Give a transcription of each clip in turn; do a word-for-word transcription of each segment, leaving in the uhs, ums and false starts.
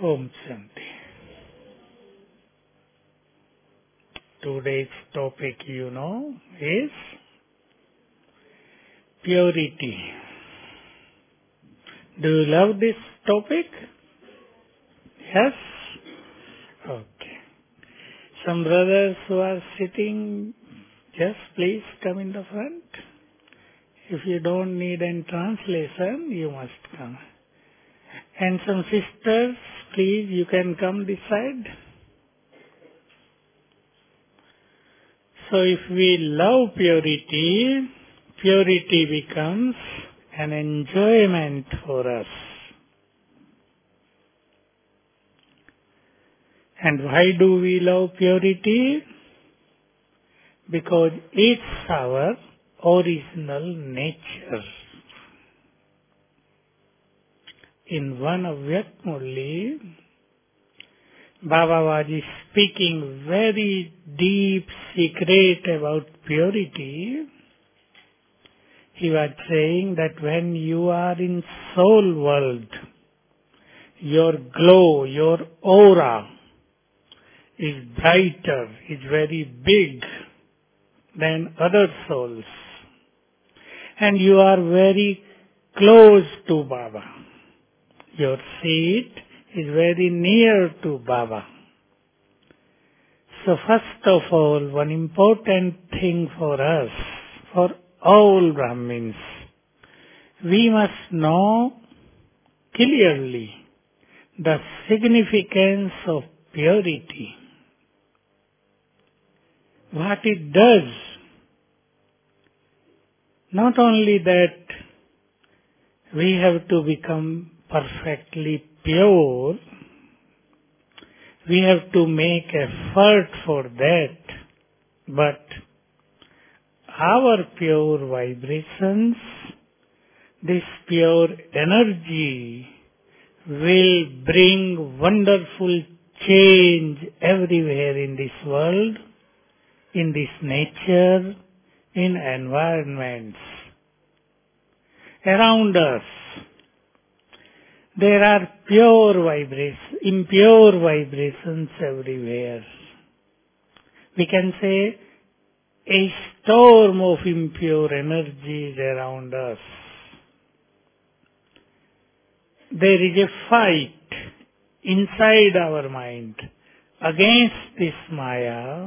Om Shanti. Today's topic, you know, is purity. Do you love this topic? Yes? Okay. Some brothers who are sitting, just please come in the front. If you don't need any translation, you must come. And some sisters, please, you can come this side. So if we love purity, purity becomes an enjoyment for us. And why do we love purity? Because it's our original nature. In one Avyakt Murli, Baba was speaking very deep secret about purity. He was saying that when you are in soul world, your glow, your aura is brighter, is very big than other souls. And you are very close to Baba. Your seat is very near to Baba. So first of all, one important thing for us, for all Brahmins, we must know clearly the significance of purity. What it does. Not only that we have to become perfectly pure, we have to make effort for that, but our pure vibrations, this pure energy will bring wonderful change everywhere in this world, in this nature, in environments around us. There are pure vibrations, impure vibrations everywhere. We can say a storm of impure energies around us. There is a fight inside our mind against this Maya.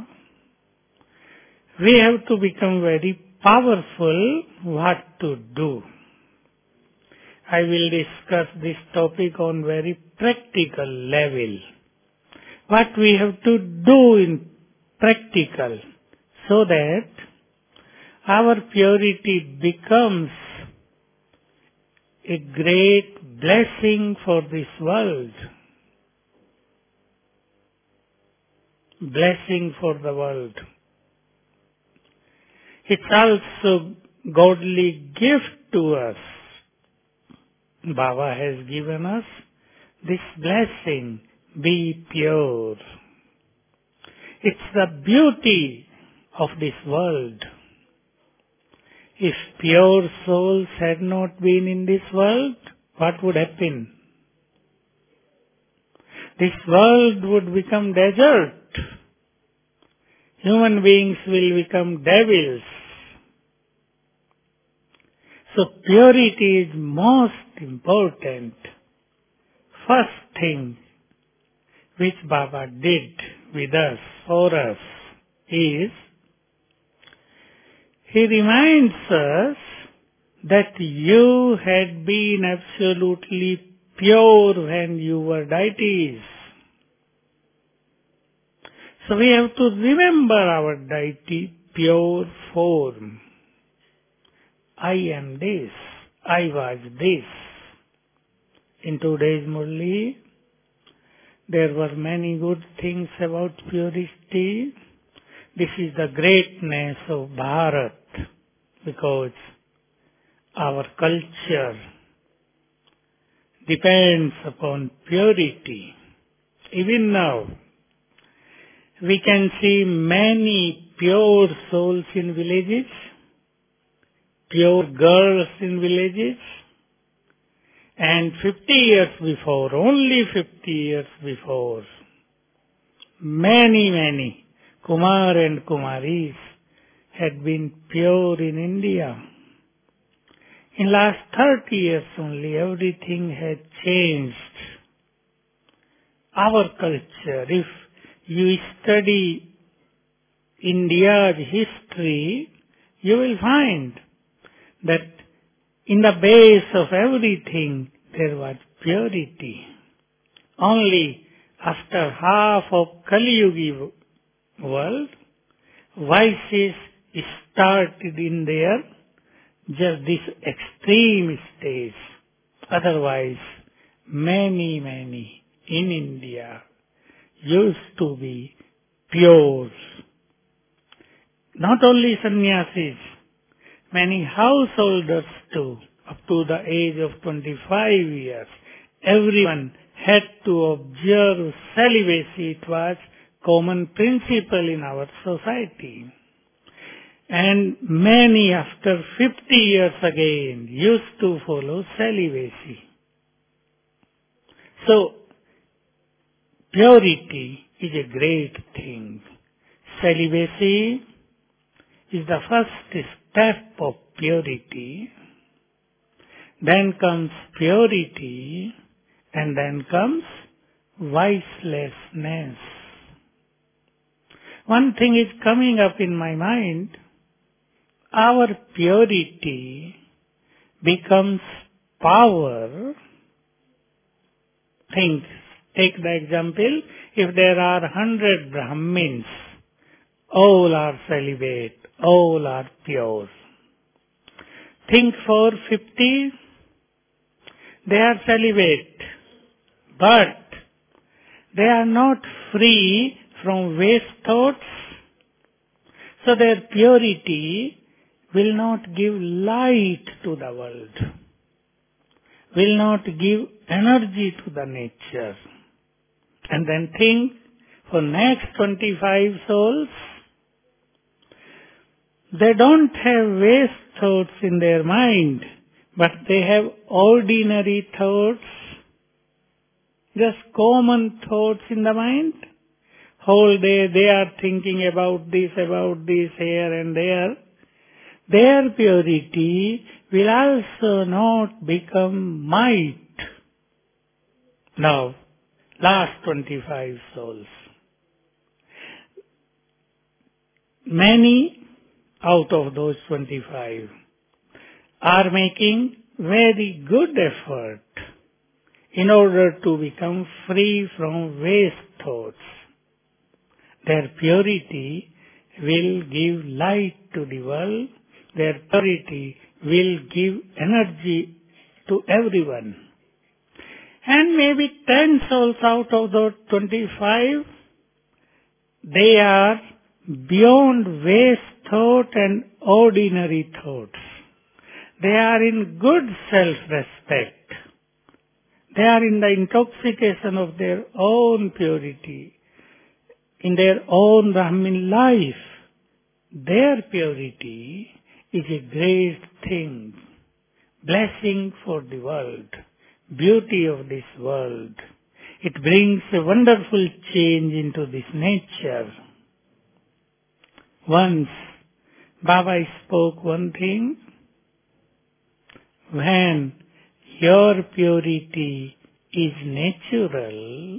We have to become very powerful what to do. I will discuss this topic on very practical level. What we have to do in practical so that our purity becomes a great blessing for this world. Blessing for the world. It's also godly gift to us. Baba has given us this blessing, be pure. It's the beauty of this world. If pure souls had not been in this world, what would happen? This world would become desert. Human beings will become devils. So purity is most important. First thing which Baba did with us, for us, is he reminds us that you had been absolutely pure when you were deities. So we have to remember our deity pure form. I am this. I was this. In today's Murli, there were many good things about purity. This is the greatness of Bharat, because our culture depends upon purity. Even now, we can see many pure souls in villages, pure girls in villages, And fifty years before, only fifty years before, many, many Kumar and Kumaris had been pure in India. In last thirty years only, everything had changed. Our culture, if you study India's history, you will find that in the base of everything there was purity. Only after half of Kali Yuga world, vices started in their just this extreme stage. Otherwise, many, many in India used to be pure. Not only sannyasis, many householders too, up to the age of twenty-five years, everyone had to observe celibacy. It was common principle in our society. And many after fifty years again used to follow celibacy. So, purity is a great thing. Celibacy is the first step of purity. Then comes purity, and then comes vicelessness. One thing is coming up in my mind. Our purity becomes power. Think, take the example, if there are hundred Brahmins, all are celibate, all are pure. Think for fifty, they are celibate, but they are not free from waste thoughts, so their purity will not give light to the world, will not give energy to the nature. And then think, for next twenty-five souls, they don't have waste thoughts in their mind, but they have ordinary thoughts, just common thoughts in the mind. Whole day they are thinking about this, about this, here and there. Their purity will also not become might. Now, last twenty-five souls. Many out of those twenty-five are making very good effort in order to become free from waste thoughts. Their purity will give light to the world. Their purity will give energy to everyone. And maybe ten souls out of those twenty-five, they are beyond waste thought and ordinary thoughts. They are in good self-respect. They are in the intoxication of their own purity, in their own Brahmin life. Their purity is a great thing, blessing for the world, beauty of this world. It brings a wonderful change into this nature. Once Baba spoke one thing, when your purity is natural,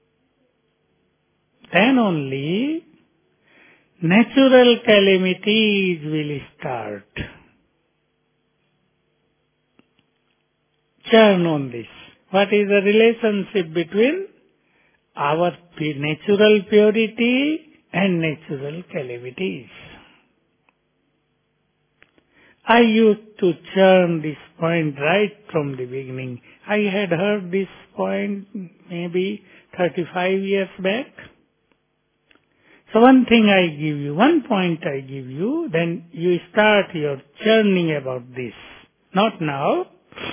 then only natural calamities will start. Churn on this. What is the relationship between our natural purity and natural calamities? I used to churn this point right from the beginning. I had heard this point maybe thirty-five years back. So one thing I give you, one point I give you, then you start your churning about this. Not now.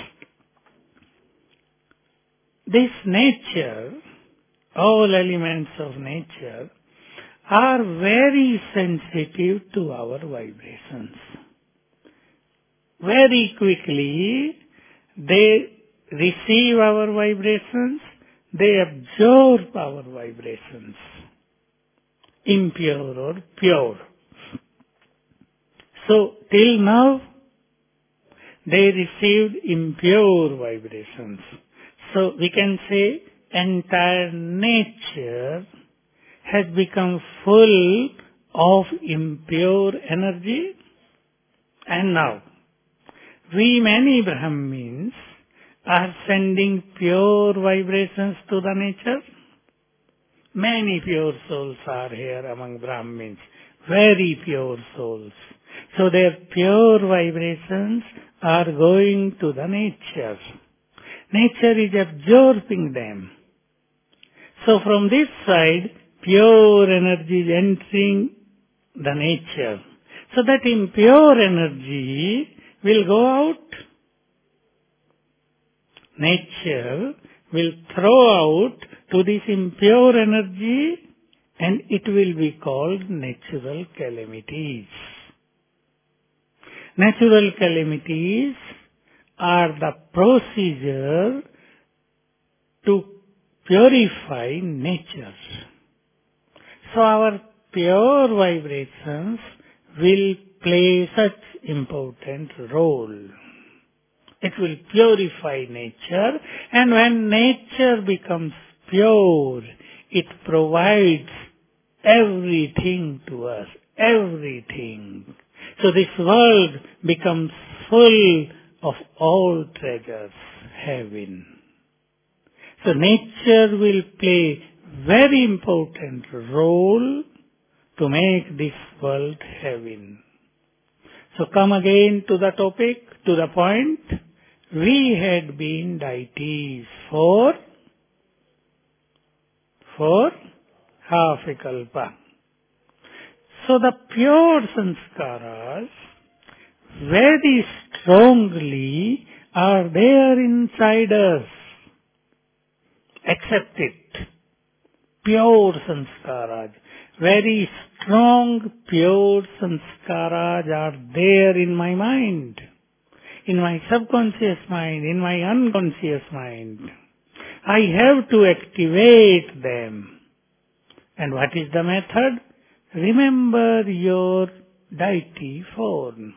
This nature, all elements of nature, are very sensitive to our vibrations. Very quickly, they receive our vibrations, they absorb our vibrations, impure or pure. So, till now, they received impure vibrations. So, we can say entire nature has become full of impure energy. And now, we many Brahmins are sending pure vibrations to the nature. Many pure souls are here among Brahmins, very pure souls. So their pure vibrations are going to the nature. Nature is absorbing them. So from this side, pure energy is entering the nature. So that impure energy will go out. Nature will throw out to this impure energy, and it will be called natural calamities. Natural calamities are the procedure to purify nature. So our pure vibrations will play such important role. It will purify nature, and when nature becomes pure, it provides everything to us, everything. So this world becomes full of all treasures, heaven. So nature will play very important role to make this world heaven. So come again to the topic, to the point. We had been deities for, for half a kalpa. So the pure sanskaras very strongly are there inside us. Accept it. Pure sanskaras. Very strong, pure sanskaras are there in my mind, in my subconscious mind, in my unconscious mind. I have to activate them. And what is the method? Remember your deity form.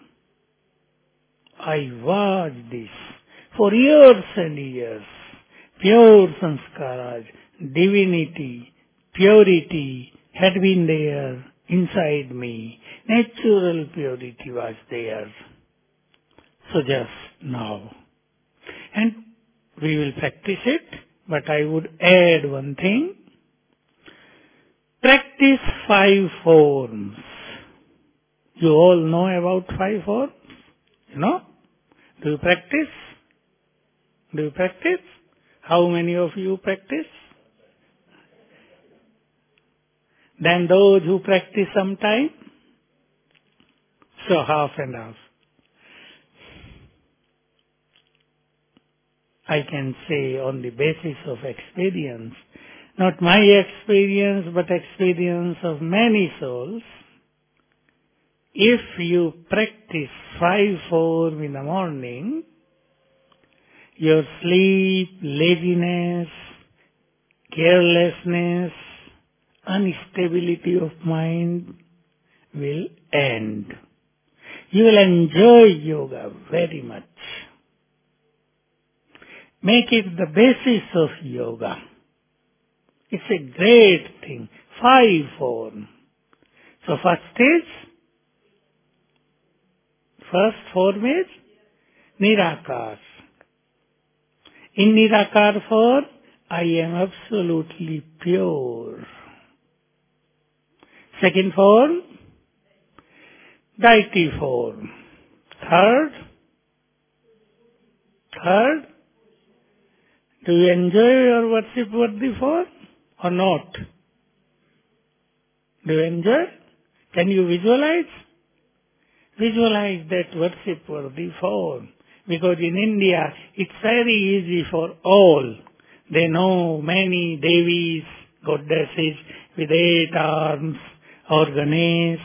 I was this for years and years. Pure sanskaras, divinity, purity had been there inside me. Natural purity was there. So just now. And we will practice it, but I would add one thing. Practice five forms. You all know about five forms? You know? Do you practice? Do you practice? How many of you practice? Then those who practice sometime? So half and half. I can say on the basis of experience, not my experience, but experience of many souls. If you practice five form in the morning, your sleep, laziness, carelessness, instability of mind will end. You will enjoy yoga very much. Make it the basis of yoga. It's a great thing. Five form. So first is, first form is Nirakar. In Nirakar form, I am absolutely pure. Second form, deity form. Third, third, do you enjoy your worship worthy form or not? Do you enjoy? Can you visualize? Visualize that worship worthy form. Because in India, it's very easy for all. They know many devis, goddesses with eight arms, or Ganesh.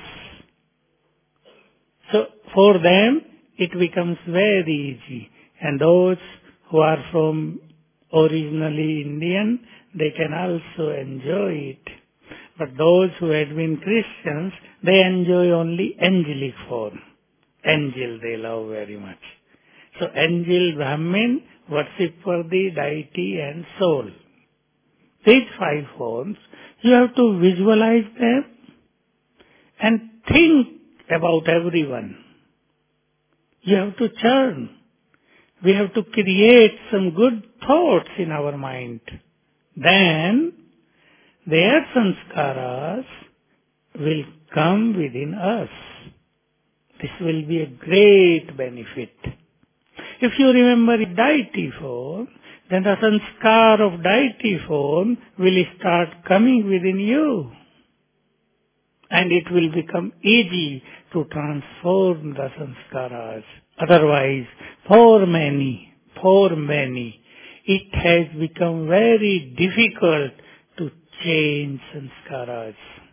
So for them, it becomes very easy. And those who are from originally Indian, they can also enjoy it. But those who had been Christians, they enjoy only angelic form. Angel they love very much. So angel, Brahmin, worship for the deity and soul. These five forms, you have to visualize them and think about everyone. You have to churn. We have to create some good thoughts in our mind. Then their sanskaras will come within us. This will be a great benefit. If you remember deity form, then the sanskar of deity form will start coming within you. And it will become easy to transform the sanskaras. Otherwise, for many, for many, it has become very difficult to change sanskaras.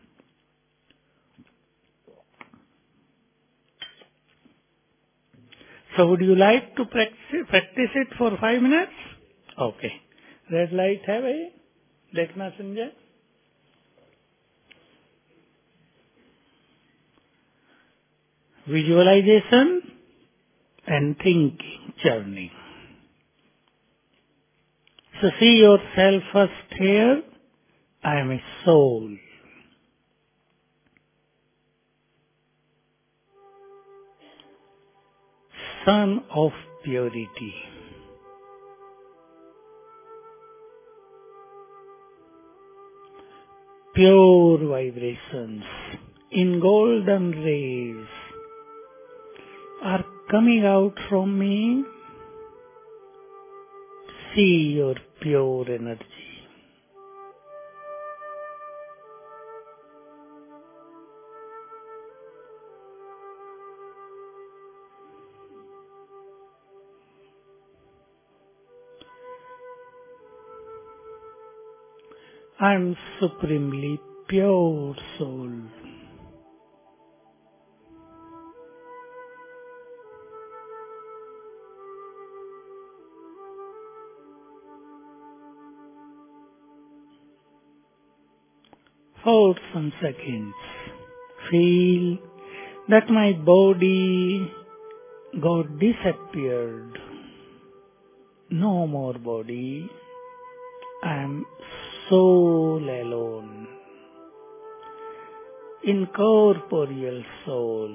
So would you like to practice, practice it for five minutes? Okay. Red light है भाई? देखना Sanjay? Visualization and thinking journey. So see yourself first here. I am a soul. Son of purity. Pure vibrations in golden rays are coming out from me. See your pure energy. I am supremely pure soul. For some seconds, feel that my body got disappeared. No more body. I am soul alone. Incorporeal soul.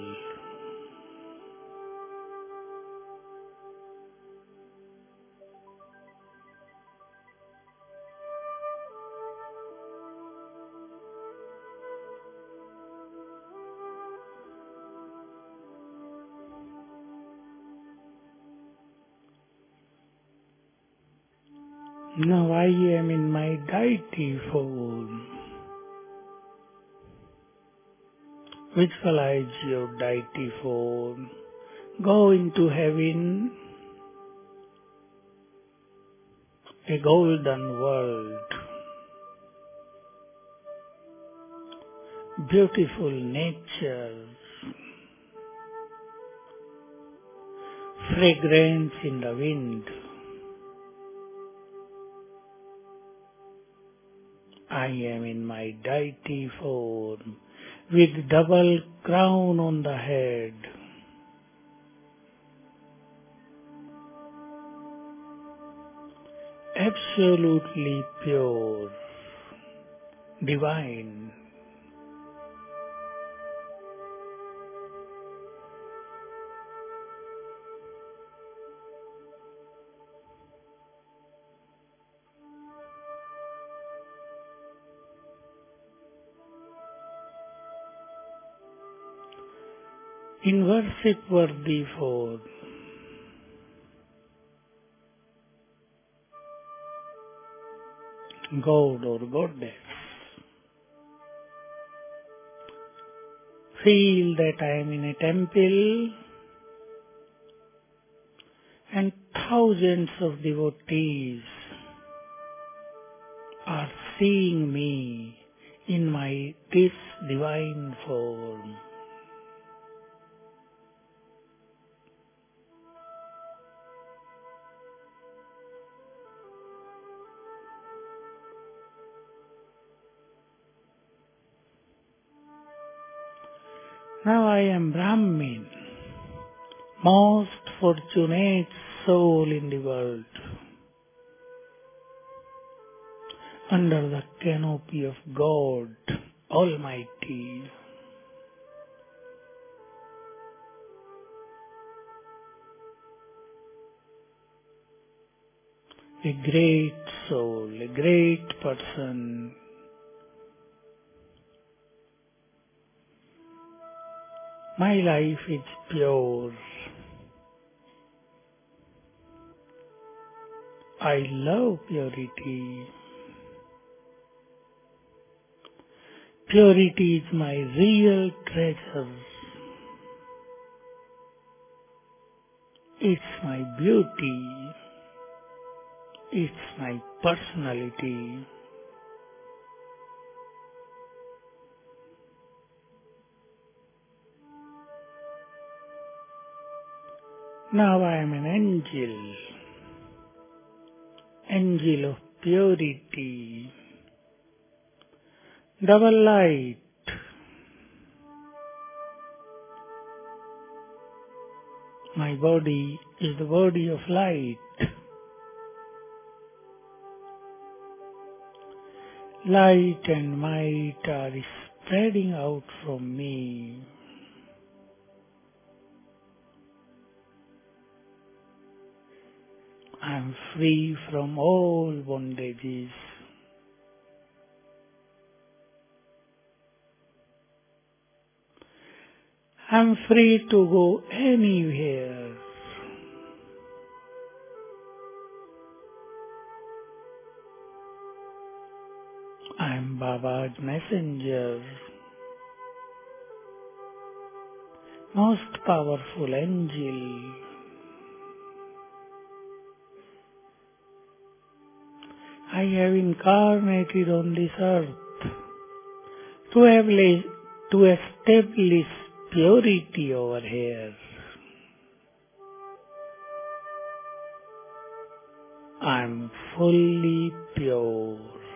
Now I am in my deity form. Visualize your deity form. Go into heaven, a golden world. Beautiful nature. Fragrance in the wind. I am in my deity form with double crown on the head. Absolutely pure, divine. In worship worthy form. God or goddess. Feel that I am in a temple and thousands of devotees are seeing me in my this divine form. Now I am Brahmin, most fortunate soul in the world, under the canopy of God Almighty. A great soul, a great person. My life is pure. I love purity. Purity is my real treasure. It's my beauty. It's my personality. Now I am an angel, angel of purity, double light. My body is the body of light. Light and might are spreading out from me. I am free from all bondages. I am free to go anywhere. I am Baba's messenger, most powerful angel. I have incarnated on this earth to establish, to establish purity over here. I am fully pure.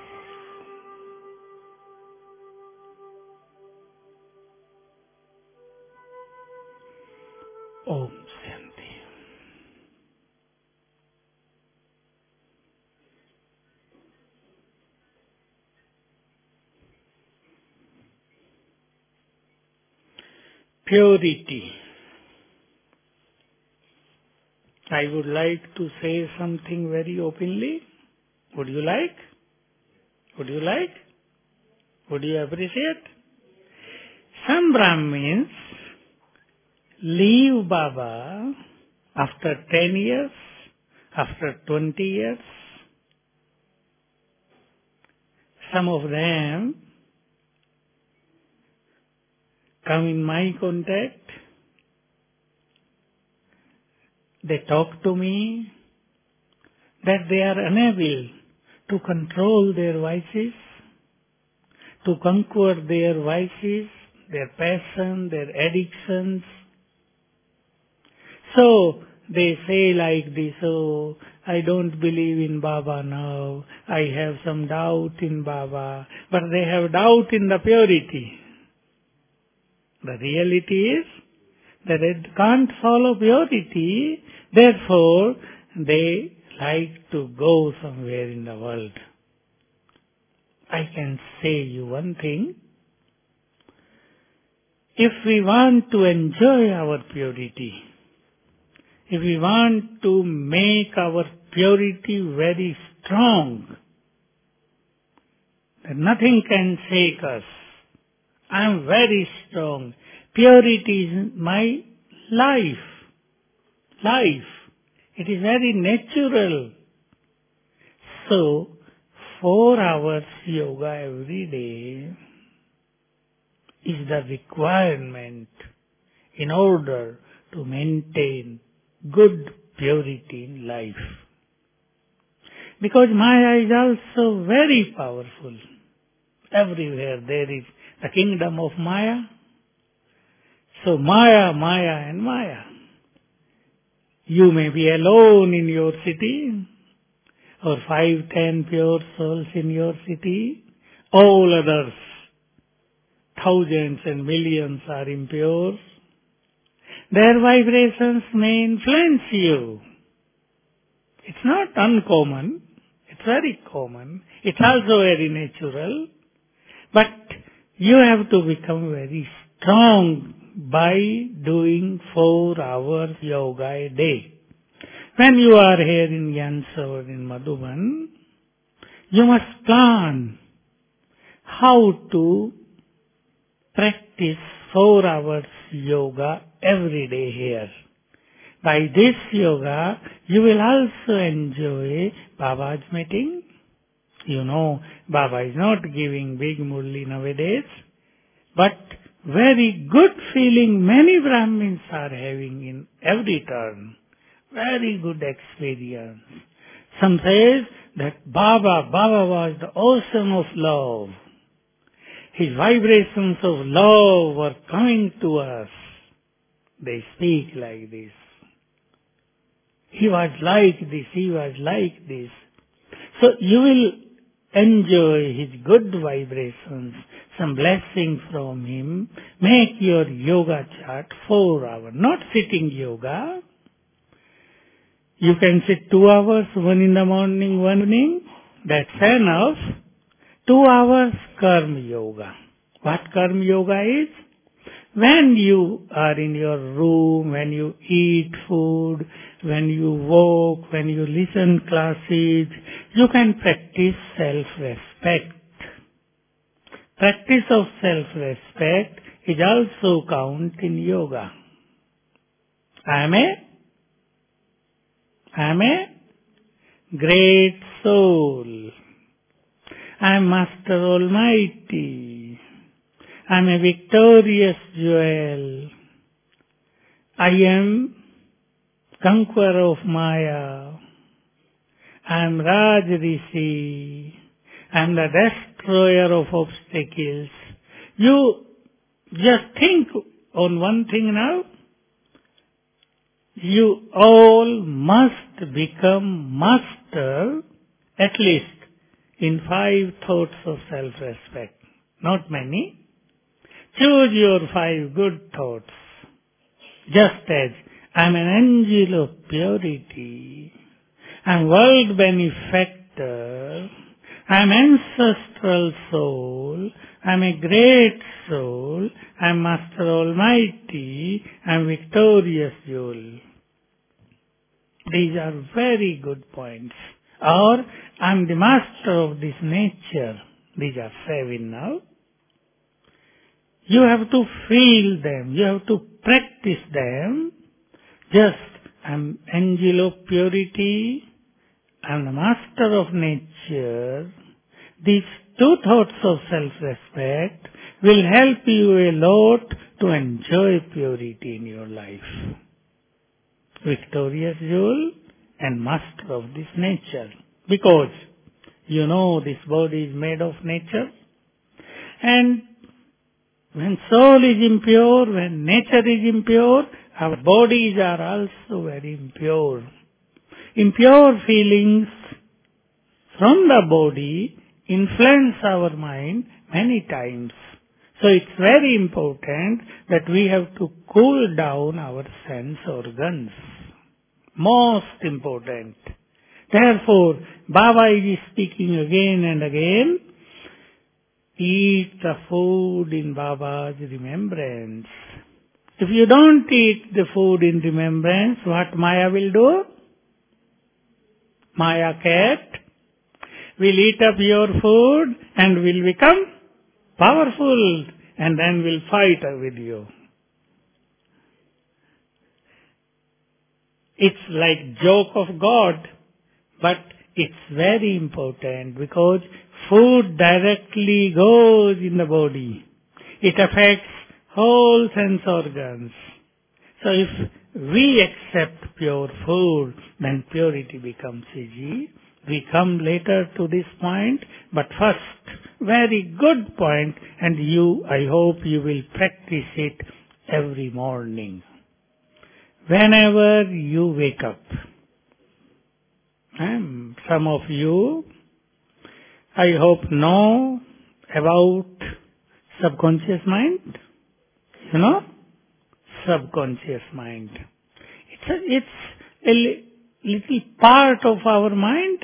Om Shanti. Purity. I would like to say something very openly. Would you like? Would you like? Would you appreciate? Some Brahmins leave Baba after ten years, after twenty years. Some of them come in my contact. They talk to me that they are unable to control their vices, to conquer their vices, their passion, their addictions. So they say like this, oh, I don't believe in Baba now. I have some doubt in Baba. But they have doubt in the purity. The reality is that they can't follow purity. Therefore, they like to go somewhere in the world. I can say you one thing. If we want to enjoy our purity, if we want to make our purity very strong, then nothing can shake us. I am very strong. Purity is my life. Life. It is very natural. So, four hours yoga every day is the requirement in order to maintain good purity in life. Because Maya is also very powerful. Everywhere there is the kingdom of Maya. So Maya, Maya and Maya. You may be alone in your city, or five, ten pure souls in your city. All others, thousands and millions are impure. Their vibrations may influence you. It's not uncommon. It's very common. It's also very natural. But you have to become very strong by doing four hours yoga a day. When you are here in Yansa or in Madhuban, you must plan how to practice four hours yoga every day here. By this yoga, you will also enjoy Baba's meeting. You know, Baba is not giving big murli nowadays, but very good feeling many Brahmins are having in every turn. Very good experience. Some says that Baba, Baba was the ocean of love. His vibrations of love were coming to us. They speak like this. He was like this, he was like this. So you will enjoy his good vibrations, some blessing from him. Make your yoga chart four hours, not sitting yoga. You can sit two hours, one in the morning, one evening. That's enough. Two hours karma yoga. What karma yoga is? When you are in your room, when you eat food, when you walk, when you listen classes, you can practice self-respect. Practice of self-respect is also count in yoga. I am a, I am a great soul. I am Master Almighty. I am a victorious jewel. I am conqueror of Maya. I am Raj Rishi. I am the destroyer of obstacles. You just think on one thing now. You all must become master at least in five thoughts of self-respect. Not many. Choose your five good thoughts. Just as I am an angel of purity, I am world benefactor, I am ancestral soul, I am a great soul, I am Master Almighty, I am victorious jewel. These are very good points. Or, I am the master of this nature. These are seven now. You have to feel them. You have to practice them. Just, I am angel of purity. I am the master of nature. These two thoughts of self-respect will help you a lot to enjoy purity in your life. Victorious jewel and master of this nature. Because, you know, this body is made of nature. And when soul is impure, when nature is impure, our bodies are also very impure. Impure feelings from the body influence our mind many times. So it's very important that we have to cool down our sense organs. Most important. Therefore, Baba is speaking again and again, eat the food in Baba's remembrance. If you don't eat the food in remembrance, what Maya will do? Maya cat will eat up your food and will become powerful and then will fight with you. It's like joke of God, but it's very important because food directly goes in the body. It affects whole sense organs. So if we accept pure food, then purity becomes easy. We come later to this point, but first, very good point, and you, I hope you will practice it every morning. Whenever you wake up. And some of you, I hope, know about Subconscious mind? You know? Subconscious mind. It's a, it's a li- little part of our mind.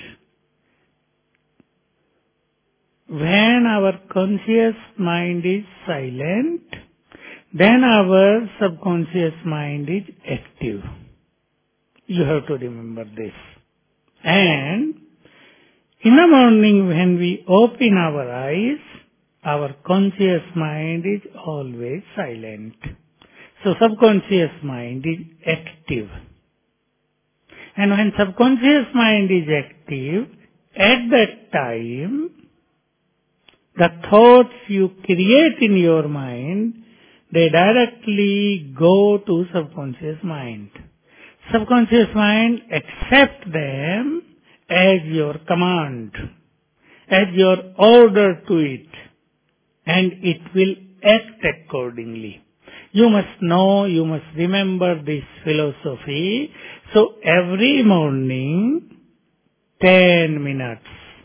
When our conscious mind is silent, then our subconscious mind is active. You have to remember this. And in the morning when we open our eyes, our conscious mind is always silent. So subconscious mind is active. And when subconscious mind is active, at that time, the thoughts you create in your mind, they directly go to subconscious mind. Subconscious mind accepts them as your command, as your order to it, and it will act accordingly. You must know, you must remember this philosophy. So every morning, ten minutes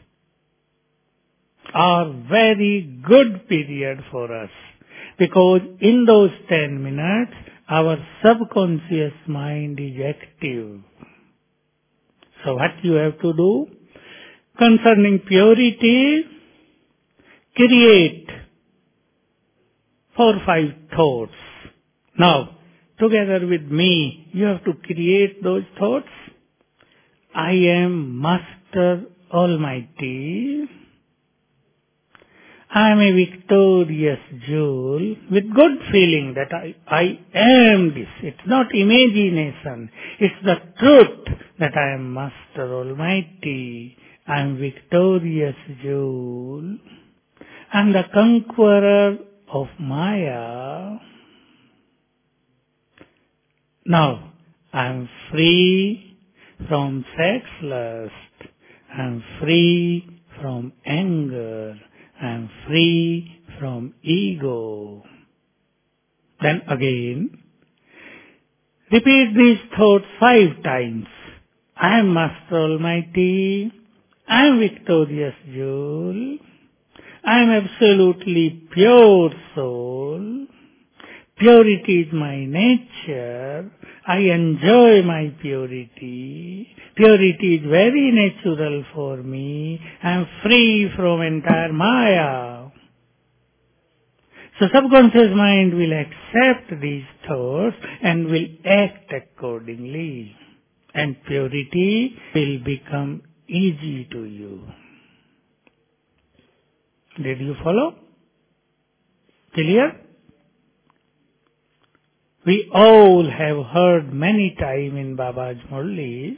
are very good period for us, because in those ten minutes, our subconscious mind is active. So what you have to do? Concerning purity, create four or five thoughts. Now, together with me, you have to create those thoughts. I am Master Almighty. I am a victorious jewel with good feeling that I, I am this. It's not imagination. It's the truth that I am Master Almighty. I am victorious jewel. I am the conqueror of Maya. Now, I am free from sex lust. I am free from anger. I am free from ego. Then again, repeat these thoughts five times. I am Master Almighty. I am victorious jewel. I am absolutely pure soul. Purity is my nature. I enjoy my purity. Purity is very natural for me. I am free from entire Maya. So subconscious mind will accept these thoughts and will act accordingly. And purity will become easy to you. Did you follow? Clear? We all have heard many times in Baba's Murlis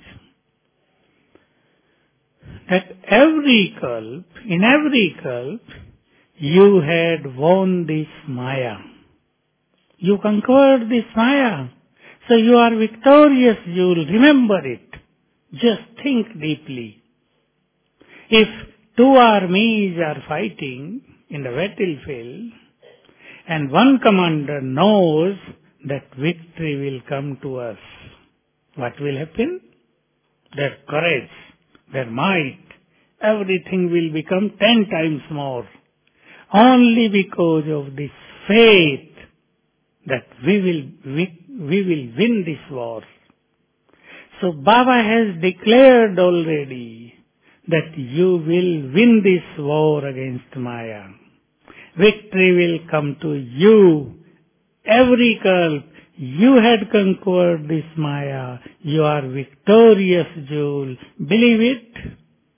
that every kalp, in every kalp, you had won this Maya. You conquered this Maya. So you are victorious, you will remember it. Just think deeply. If two armies are fighting in the battlefield, and one commander knows that victory will come to us, what will happen? Their courage, their might, everything will become ten times more. Only because of this faith that we will, we, we will win this war. So Baba has declared already that you will win this war against Maya. Victory will come to you. Every kalp, you had conquered this Maya. You are victorious, jewel. Believe it.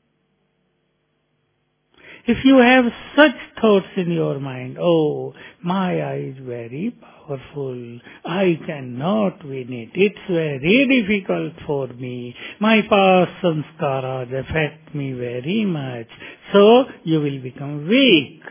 If you have such thoughts in your mind, oh, Maya is very powerful. I cannot win it. It's very difficult for me. My past sanskaras affect me very much. So, you will become weak.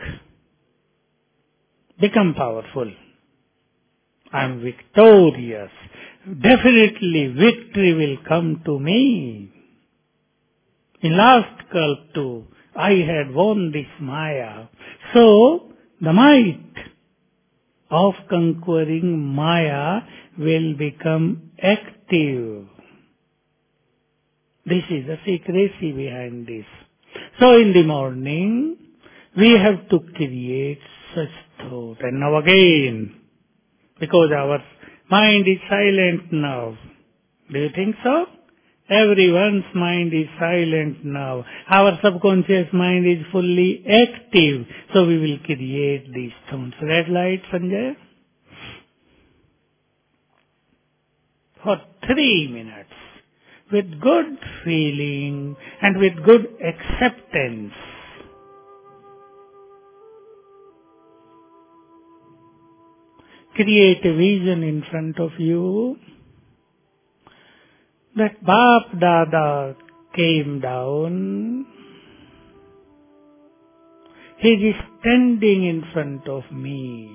Become powerful. I am victorious. Definitely victory will come to me. In last kalp too, I had won this Maya. So, the might of conquering Maya will become active. This is the secrecy behind this. So, in the morning, we have to create such thought. And now again, because our mind is silent now. Do you think so? Everyone's mind is silent now. Our subconscious mind is fully active. So we will create these thoughts. Red light, Sanjay? For three minutes. With good feeling and with good acceptance. Create a vision in front of you that Bap Dada came down. He is standing in front of me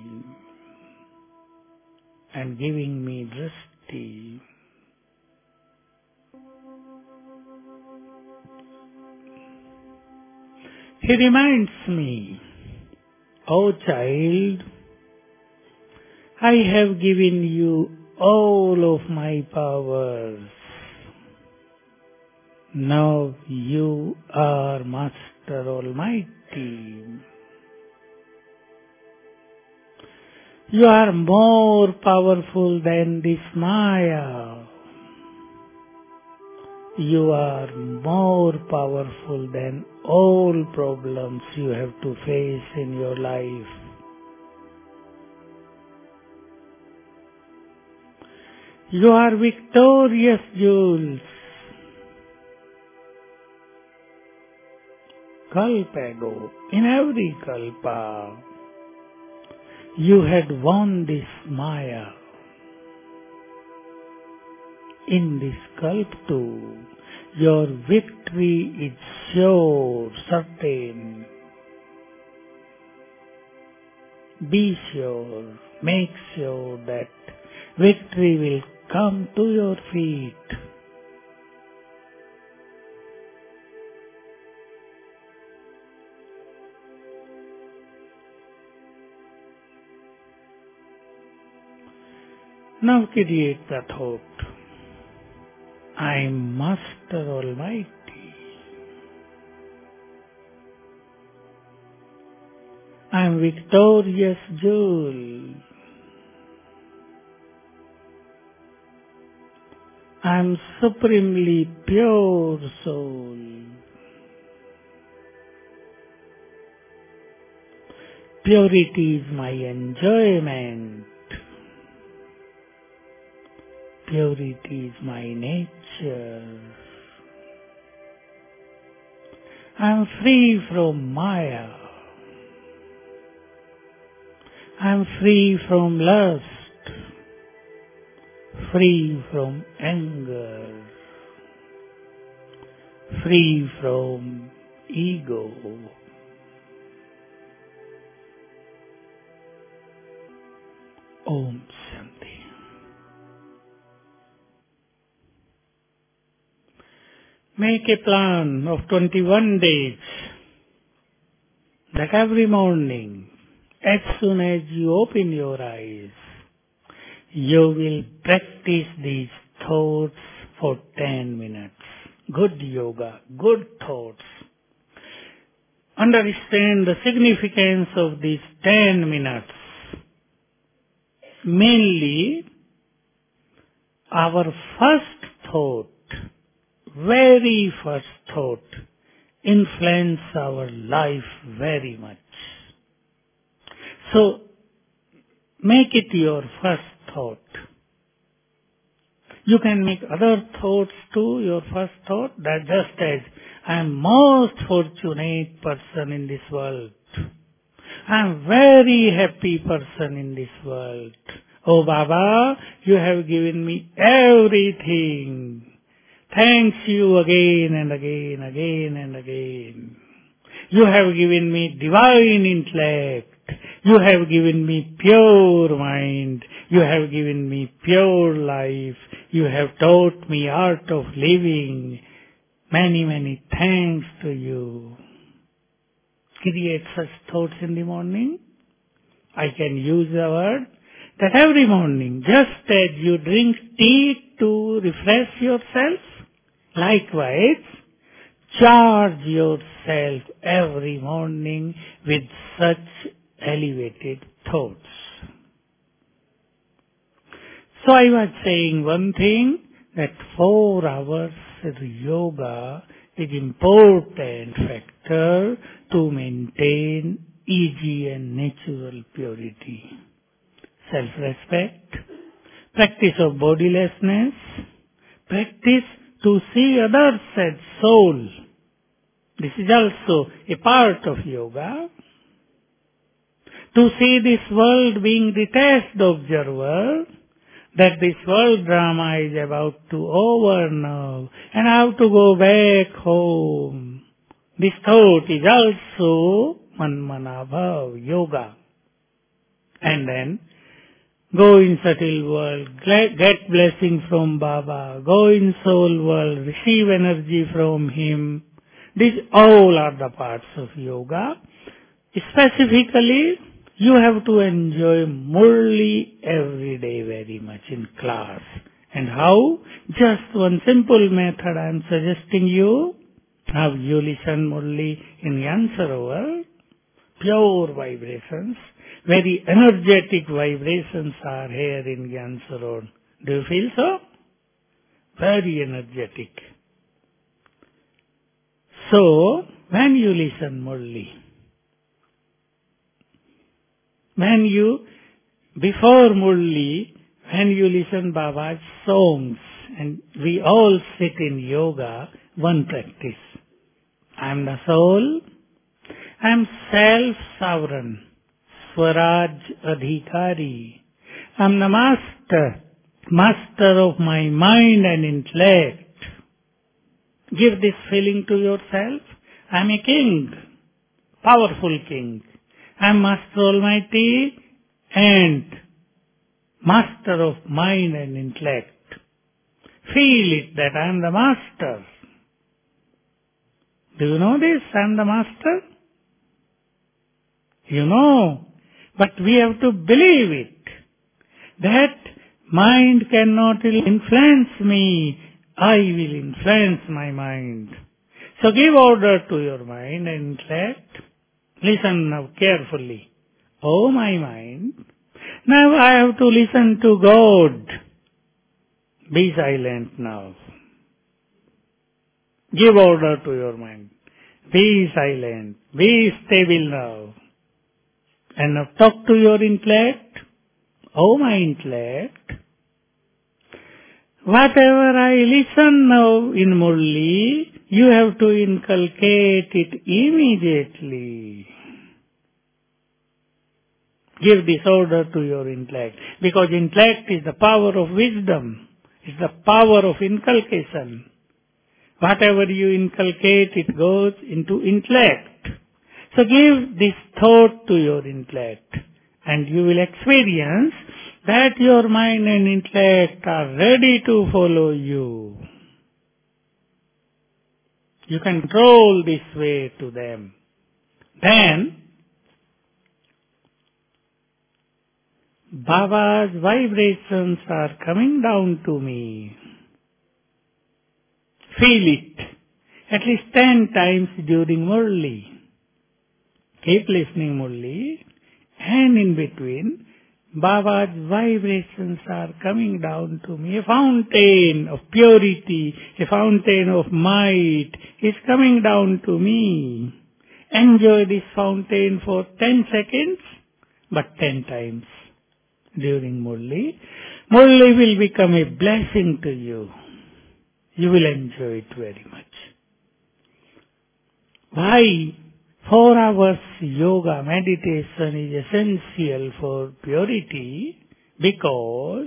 and giving me drishti. He reminds me, "Oh child, I have given you all of my powers. Now you are Master Almighty. You are more powerful than this Maya. You are more powerful than all problems you have to face in your life. You are victorious, Jules. Kalpa, in every kalpa, you had won this Maya. In this kalpa too, your victory is sure, certain. Be sure, make sure that victory will come to your feet. Now create the thought, I am Master Almighty. I am victorious Jewel. I am supremely pure soul. Purity is my enjoyment. Purity is my nature. I am free from Maya. I am free from lust. Free from anger, free from ego. Om Shanti. Make a plan of twenty-one days that every morning, as soon as you open your eyes, you will practice these thoughts for ten minutes. Good yoga, good thoughts. Understand the significance of these ten minutes. Mainly, our first thought, very first thought, influence our life very much. So, make it your first thought. You can make other thoughts too, your first thought, that just as I am most fortunate person in this world. I am very happy person in this world. Oh Baba, you have given me everything. Thanks you again and again, again and again. You have given me divine intellect. You have given me pure mind. You have given me pure life. You have taught me art of living. Many, many thanks to you. Create such thoughts in the morning. I can use the word that every morning, just as you drink tea to refresh yourself, likewise, charge yourself every morning with such elevated thoughts. So I was saying one thing, that four hours yoga is important factor to maintain easy and natural purity, self-respect, practice of bodilessness, practice to see others as soul. This is also a part of yoga. To see this world being detached observer, that this world drama is about to over now, and I have to go back home. This thought is also Manmanabhav, yoga. And then, go in subtle world, get blessing from Baba, go in soul world, receive energy from him. These all are the parts of yoga. Specifically, you have to enjoy Murli every day very much in class. And how? Just one simple method I am suggesting you. Have you listen Murli in Gyan Sarovar? Pure vibrations. Very energetic vibrations are here in Gyan Sarovar. Do you feel so? Very energetic. So, when you listen Murli, when you, before Murli, when you listen Baba's songs, and we all sit in yoga, one practice. I am the soul, I am self-sovereign, Swaraj Adhikari. I am the master, master of my mind and intellect. Give this feeling to yourself. I am a king, powerful king. I am Master Almighty and master of mind and intellect. Feel it that I am the master. Do you know this? I am the master? You know. But we have to believe it. That mind cannot influence me. I will influence my mind. So give order to your mind and intellect. Listen now carefully. Oh my mind, now I have to listen to God. Be silent now. Give order to your mind. Be silent. Be stable now. And now talk to your intellect. Oh my intellect, whatever I listen now in Murli, you have to inculcate it immediately. Give this order to your intellect. Because intellect is the power of wisdom. It's the power of inculcation. Whatever you inculcate, it goes into intellect. So give this thought to your intellect. And you will experience that your mind and intellect are ready to follow you. You can control this way to them. Then, Baba's vibrations are coming down to me. Feel it. At least ten times during Murli. Keep listening Murli. And in between, Baba's vibrations are coming down to me. A fountain of purity, a fountain of might is coming down to me. Enjoy this fountain for ten seconds, but ten times during Murli. Murli will become a blessing to you. You will enjoy it very much. Why? Four hours yoga meditation is essential for purity because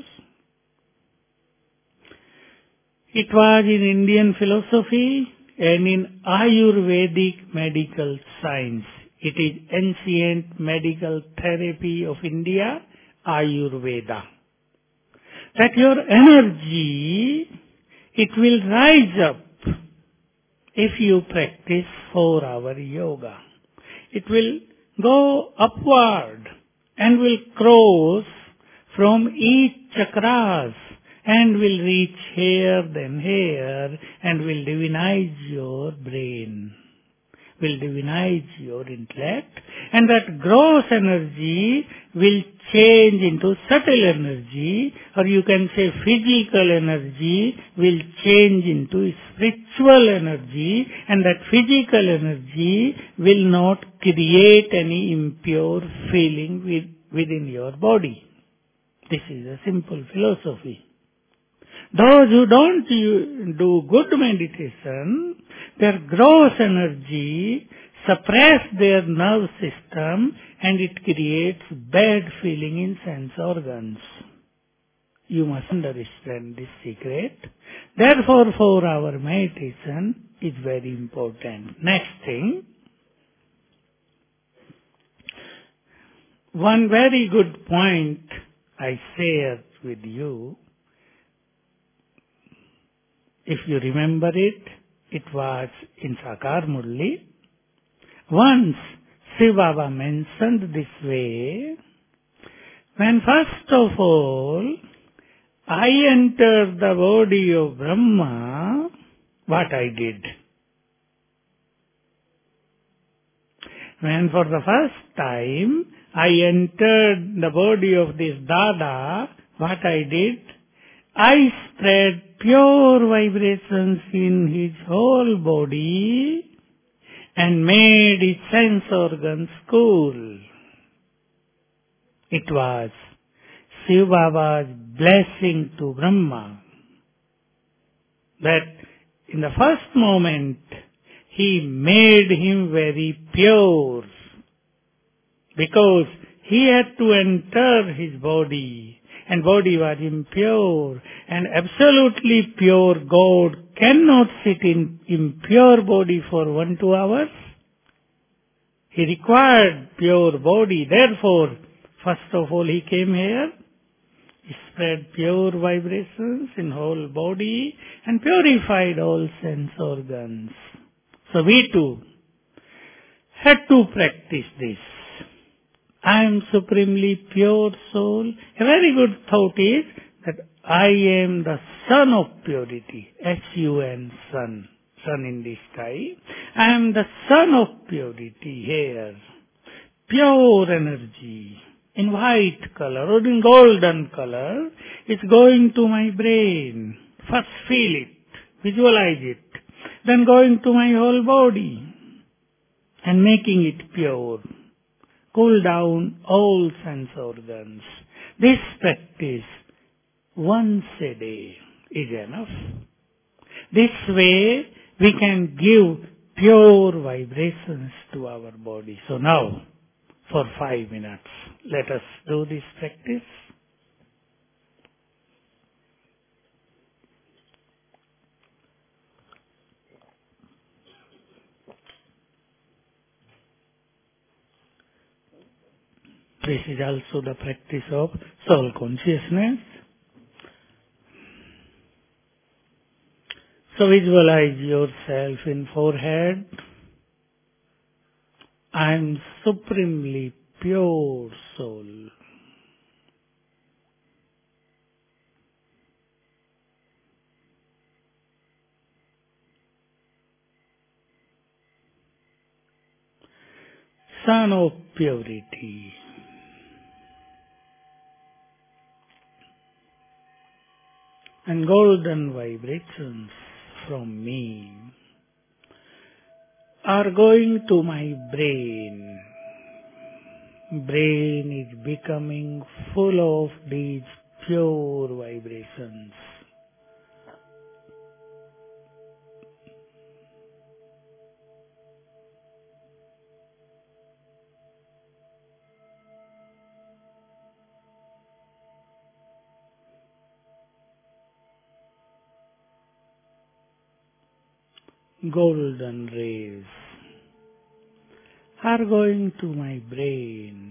it was in Indian philosophy and in Ayurvedic medical science. It is ancient medical therapy of India, Ayurveda. That your energy, it will rise up if you practice four hour yoga. It will go upward and will cross from each chakras and will reach here, then here, and will divinize your brain. will divinize your intellect, and that gross energy will change into subtle energy, or you can say physical energy will change into spiritual energy, and that physical energy will not create any impure feeling with, within your body. This is a simple philosophy. Those who don't do good meditation, their gross energy suppress their nerve system and it creates bad feeling in sense organs. You must understand this secret. Therefore, for our meditation is very important. Next thing, one very good point I shared with you. If you remember it, it was in Sakar Murli. Once Shiv Baba mentioned this way, when first of all I entered the body of Brahma, what I did? When for the first time I entered the body of this Dada, what I did? I spread pure vibrations in his whole body and made his sense organs cool. It was Shiv Baba's blessing to Brahma that in the first moment he made him very pure because he had to enter his body. And body was impure, and absolutely pure God cannot sit in impure body for one, two hours. He required pure body. Therefore, first of all he came here, he spread pure vibrations in whole body and purified all sense organs. So we too had to practice this. I am supremely pure soul. A very good thought is that I am the sun of purity. S U N, sun. Sun in the sky. I am the sun of purity here. Pure energy in white color or in golden color is going to my brain. First feel it, visualize it, then going to my whole body and making it pure. Cool down all sense organs. This practice once a day is enough. This way we can give pure vibrations to our body. So now, for five minutes, let us do this practice. This is also the practice of soul consciousness. So visualize yourself in forehead. I am supremely pure soul. Sun of purity. And golden vibrations from me are going to my brain. Brain is becoming full of these pure vibrations. Golden rays are going to my brain,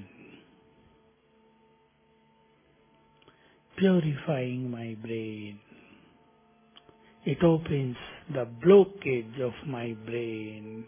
purifying my brain. It opens the blockage of my brain.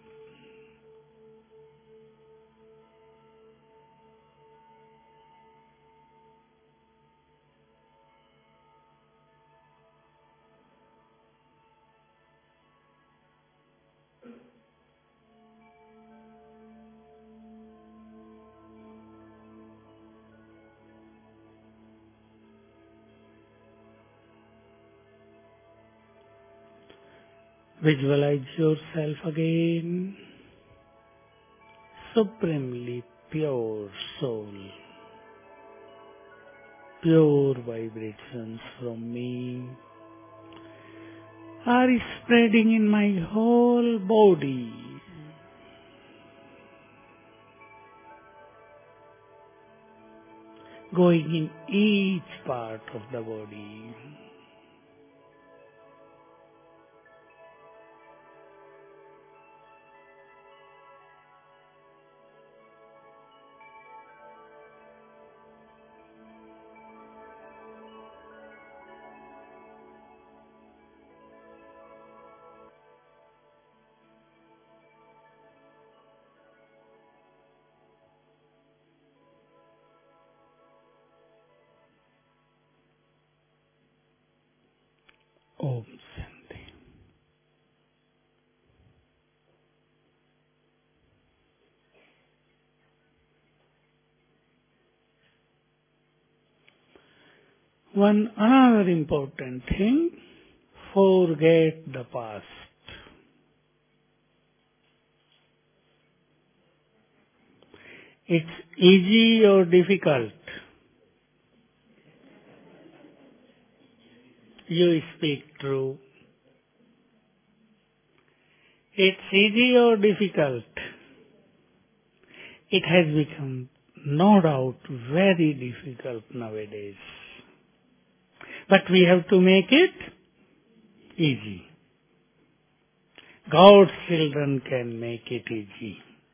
Visualize yourself again, supremely pure soul, pure vibrations from me are spreading in my whole body, going in each part of the body. Om Shanti. One another important thing, forget the past. It's easy or difficult? You speak true. It's easy or difficult? It has become, no doubt, very difficult nowadays. But we have to make it easy. God's children can make it easy.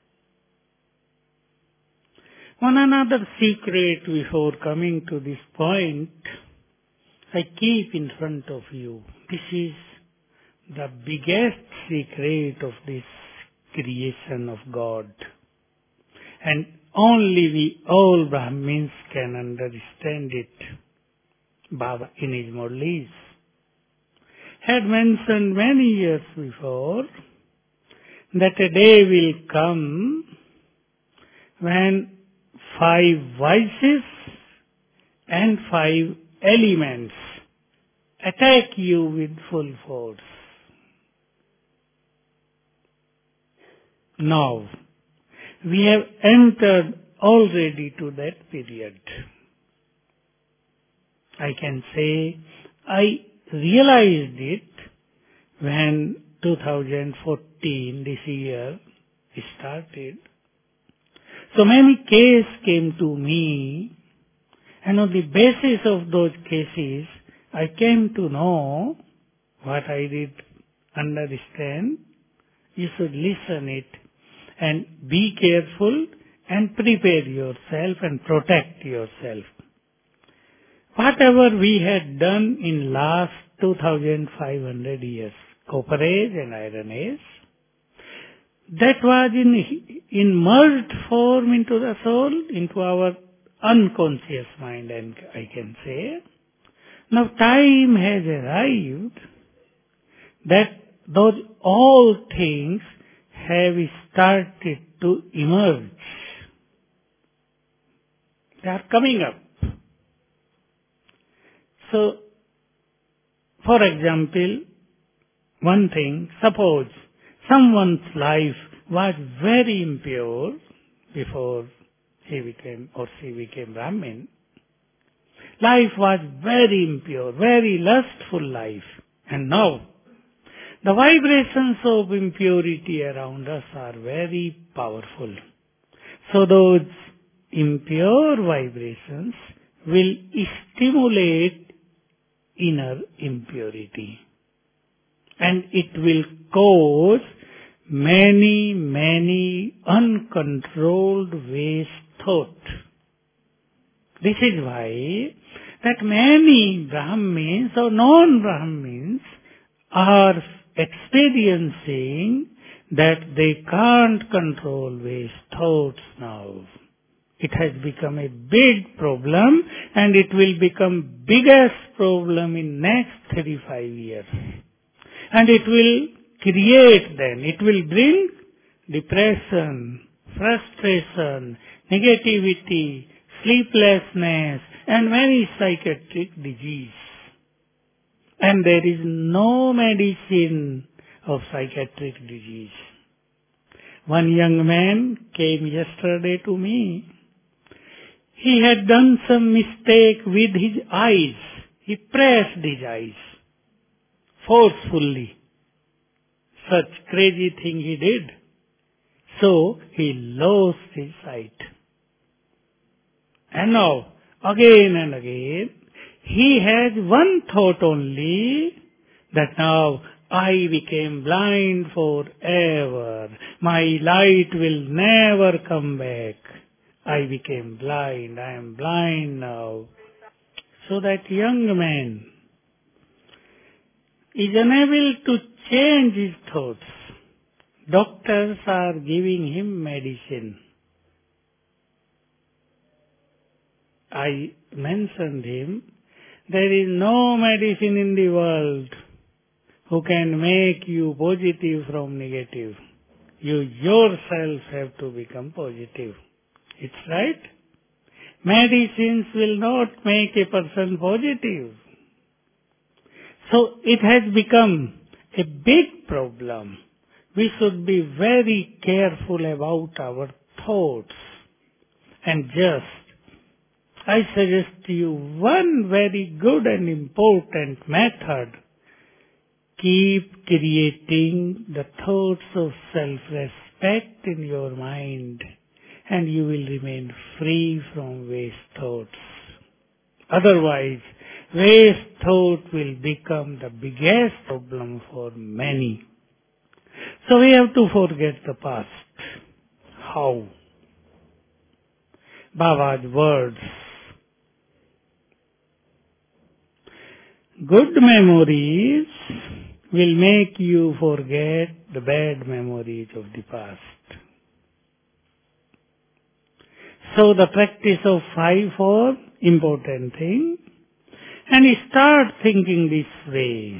One another secret before coming to this point, I keep in front of you. This is the biggest secret of this creation of God. And only we all Brahmins can understand it. Baba in his Murlis had mentioned many years before that a day will come when five vices and five elements attack you with full force. Now, we have entered already to that period. I can say I realized it when two thousand fourteen, this year, started. So many cases came to me, and on the basis of those cases, I came to know what I did understand. You should listen it and be careful and prepare yourself and protect yourself. Whatever we had done in last two thousand five hundred years, Copper Age and Iron Age, that was in, in merged form into the soul, into our unconscious mind, and I can say. Now time has arrived that those all things have started to emerge. They are coming up. So, for example, one thing, suppose someone's life was very impure before he became or she became Brahmin. Life was very impure, very lustful life. And now, the vibrations of impurity around us are very powerful. So those impure vibrations will stimulate inner impurity. And it will cause many, many uncontrolled waste thought. This is why that many Brahmins or non-Brahmins are experiencing that they can't control waste thoughts now. It has become a big problem, and it will become biggest problem in next thirty-five years. And it will create then, it will bring depression, frustration, negativity, sleeplessness, and many psychiatric disease. And there is no medicine of psychiatric disease. One young man came yesterday to me. He had done some mistake with his eyes. He pressed his eyes forcefully. Such crazy thing he did. So he lost his sight. And now, again and again, he has one thought only, that now I became blind forever. My light will never come back. I became blind. I am blind now. So that young man is unable to change his thoughts. Doctors are giving him medicine. I mentioned him, there is no medicine in the world who can make you positive from negative. You yourself have to become positive. It's right. Medicines will not make a person positive. So it has become a big problem. We should be very careful about our thoughts. And just, I suggest to you one very good and important method. Keep creating the thoughts of self-respect in your mind, and you will remain free from waste thoughts. Otherwise, waste thought will become the biggest problem for many. So we have to forget the past. How? Baba's words. Good memories will make you forget the bad memories of the past. So the practice of five four, important thing. And start thinking this way.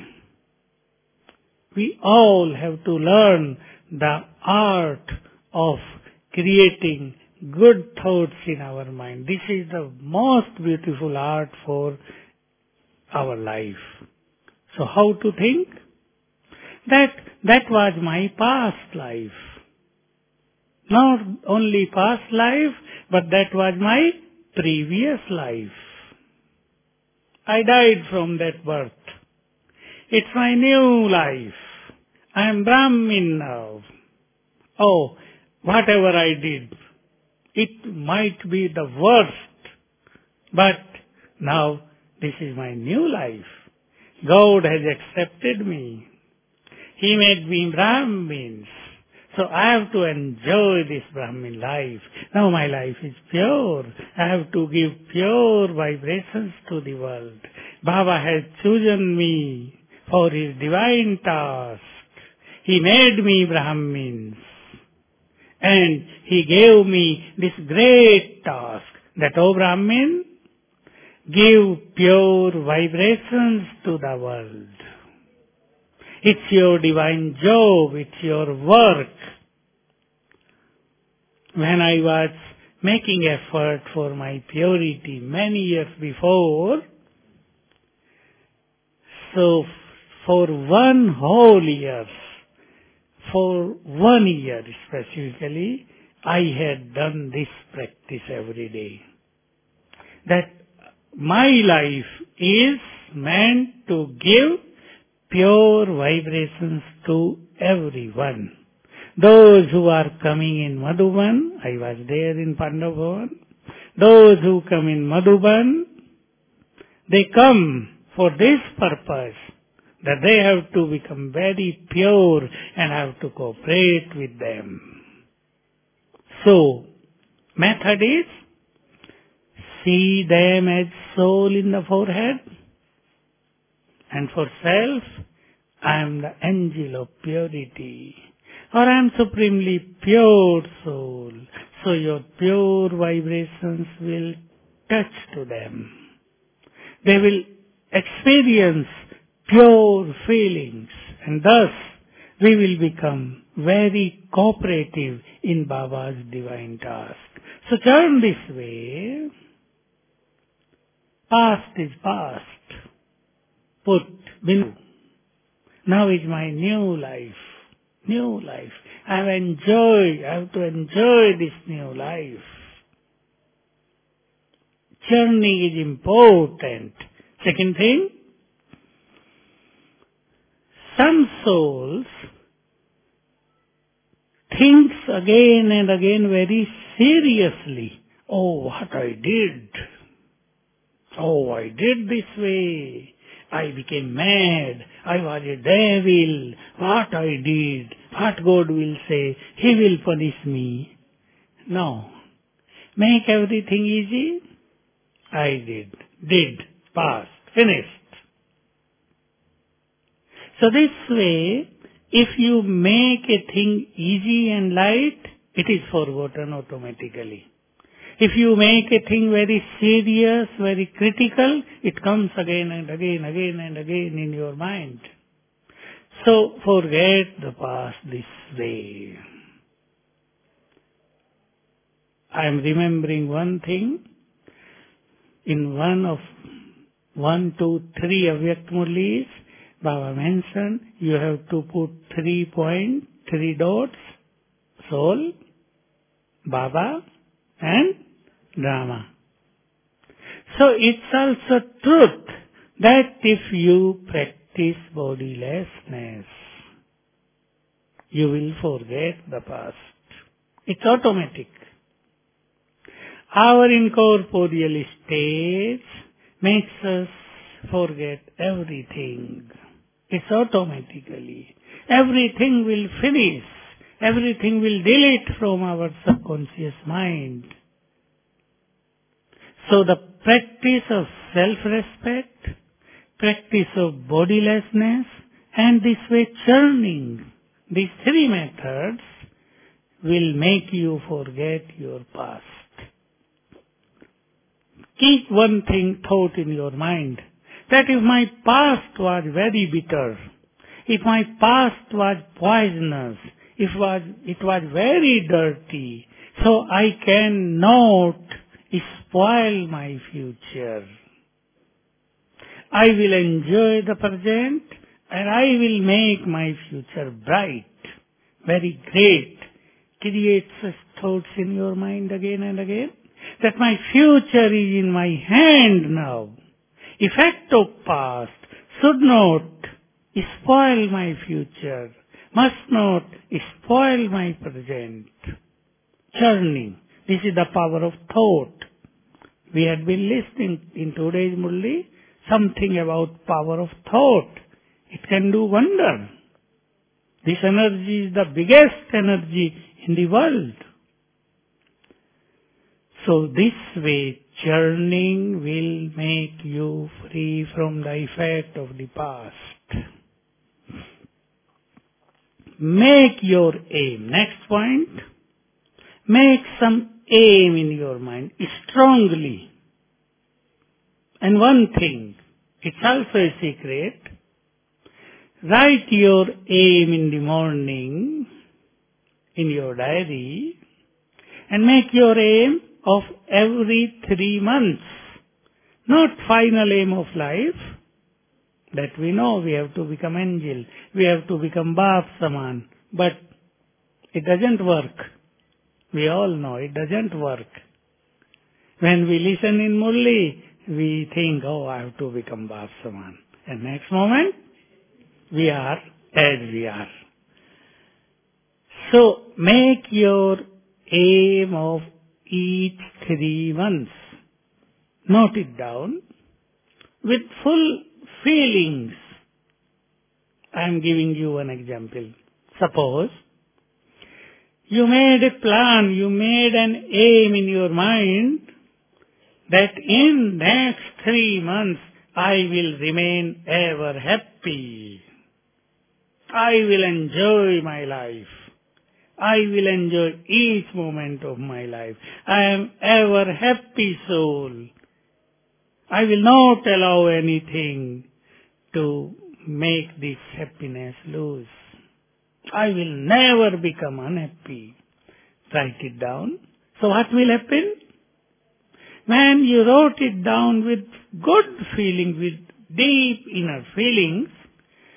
We all have to learn the art of creating good thoughts in our mind. This is the most beautiful art for our life. So how to think? That, that was my past life. Not only past life, but that was my previous life. I died from that birth. It's my new life. I am Brahmin now. Oh, whatever I did, it might be the worst, but now this is my new life. God has accepted me. He made me Brahmins. So I have to enjoy this Brahmin life. Now my life is pure. I have to give pure vibrations to the world. Baba has chosen me for his divine task. He made me Brahmins. And he gave me this great task. That, O Brahmin, give pure vibrations to the world. It's your divine job, it's your work. When I was making effort for my purity many years before, so for one whole year, for one year specifically, I had done this practice every day. That my life is meant to give pure vibrations to everyone. Those who are coming in Madhuban, I was there in Pandava, those who come in Madhuban, they come for this purpose, that they have to become very pure and have to cooperate with them. So, method is, see them as soul in the forehead, and for self, I am the angel of purity, or I am supremely pure soul. So your pure vibrations will touch to them. They will experience pure feelings, and thus we will become very cooperative in Baba's divine task. So turn this way. Past is past. Put below. Now is my new life. New life. I have enjoyed, I have to enjoy this new life. Journey is important. Second thing, some souls thinks again and again very seriously. Oh, what I did. Oh, I did this way. I became mad. I was a devil. What I did. What God will say. He will punish me. No. Make everything easy. I did. Did. Past. Finished. So this way, if you make a thing easy and light, it is forgotten automatically. If you make a thing very serious, very critical, it comes again and again, again and again in your mind. So forget the past this way. I am remembering one thing. In one of one, two, three Avyakt Murlis, Baba mentioned you have to put three point, three dots, soul, Baba, and drama. So it's also truth that if you practice bodilessness, you will forget the past. It's automatic. Our incorporeal state makes us forget everything. It's automatically. Everything will finish. Everything will delete from our subconscious mind. So the practice of self-respect, practice of bodilessness, and this way churning, these three methods will make you forget your past. Keep one thing thought in your mind, that if my past was very bitter, if my past was poisonous, if was, it was very dirty, so I cannot spoil my future. I will enjoy the present and I will make my future bright, very great. Create such thoughts in your mind again and again, that my future is in my hand now. Effect of past should not spoil my future, must not spoil my present. Churning. This is the power of thought. We had been listening in today's Murli something about power of thought. It can do wonder. This energy is the biggest energy in the world. So this way, churning will make you free from the effect of the past. Make your aim. Next point. Make some aim in your mind strongly. And one thing, it's also a secret. Write your aim in the morning in your diary and make your aim of every three months. Not final aim of life. That we know we have to become angel. We have to become Bap Saman. But it doesn't work. We all know it doesn't work. When we listen in Murli, we think, oh, I have to become Bap Saman. And next moment, we are as we are. So, make your aim of each three months. Note it down with full feelings. I am giving you an example. Suppose you made a plan, you made an aim in your mind that in next three months I will remain ever happy. I will enjoy my life. I will enjoy each moment of my life. I am ever happy soul. I will not allow anything to make this happiness lose. I will never become unhappy. Write it down. So what will happen? When you wrote it down with good feeling, with deep inner feelings,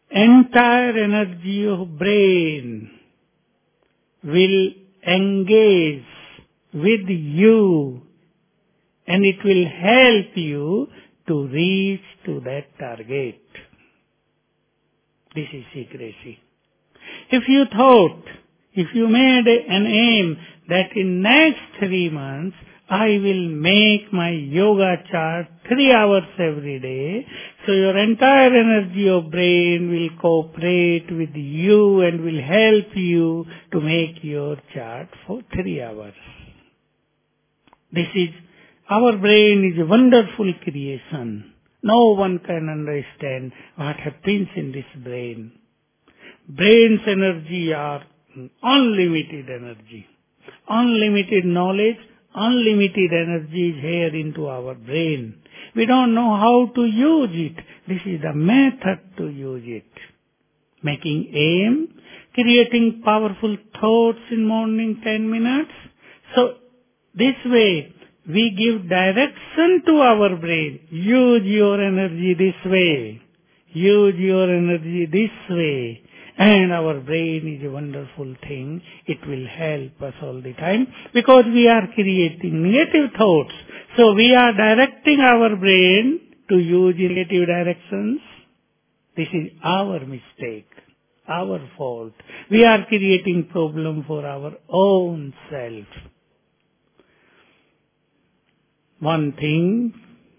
entire energy of brain will engage with you and it will help you to reach to that target. This is secrecy. If you thought, if you made an aim that in next three months I will make my yoga chart three hours every day, so your entire energy of brain will cooperate with you and will help you to make your chart for three hours. This is, our brain is a wonderful creation. No one can understand what happens in this brain. Brain's energy are unlimited energy. Unlimited knowledge, unlimited energy is here into our brain. We don't know how to use it. This is the method to use it. Making aim, creating powerful thoughts in morning ten minutes. So this way we give direction to our brain. Use your energy this way. Use your energy this way. And our brain is a wonderful thing. It will help us all the time because we are creating negative thoughts. So we are directing our brain to use negative directions. This is our mistake, our fault. We are creating problem for our own self. One thing,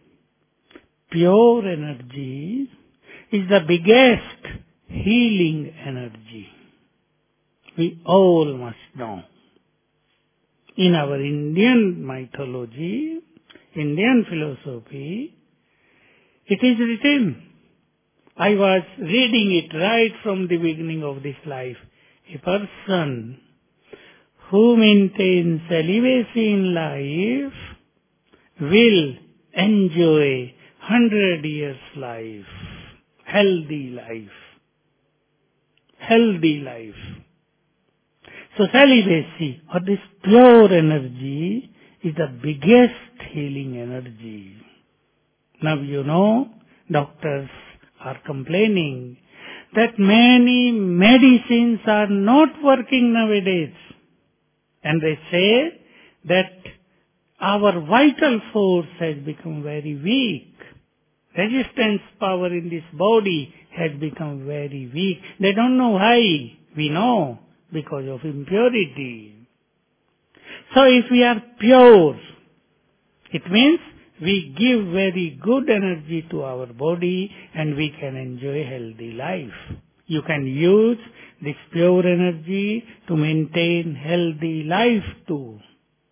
pure energy is the biggest healing energy. We all must know. In our Indian mythology, Indian philosophy, it is written. I was reading it right from the beginning of this life. A person who maintains celibacy in life will enjoy hundred years life, healthy life. Healthy life. So celibacy or this pure energy is the biggest healing energy. Now you know, doctors are complaining that many medicines are not working nowadays. And they say that our vital force has become very weak. Resistance power in this body has become very weak. They don't know why. We know, because of impurity. So if we are pure, it means we give very good energy to our body and we can enjoy healthy life. You can use this pure energy to maintain healthy life too.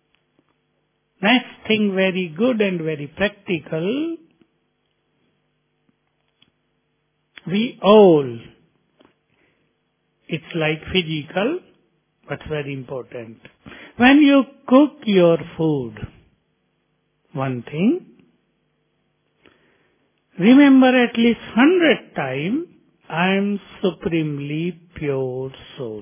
Next thing, very good and very practical, we all, it's like physical, but very important. When you cook your food, one thing, remember at least hundred times, I am supremely pure soul.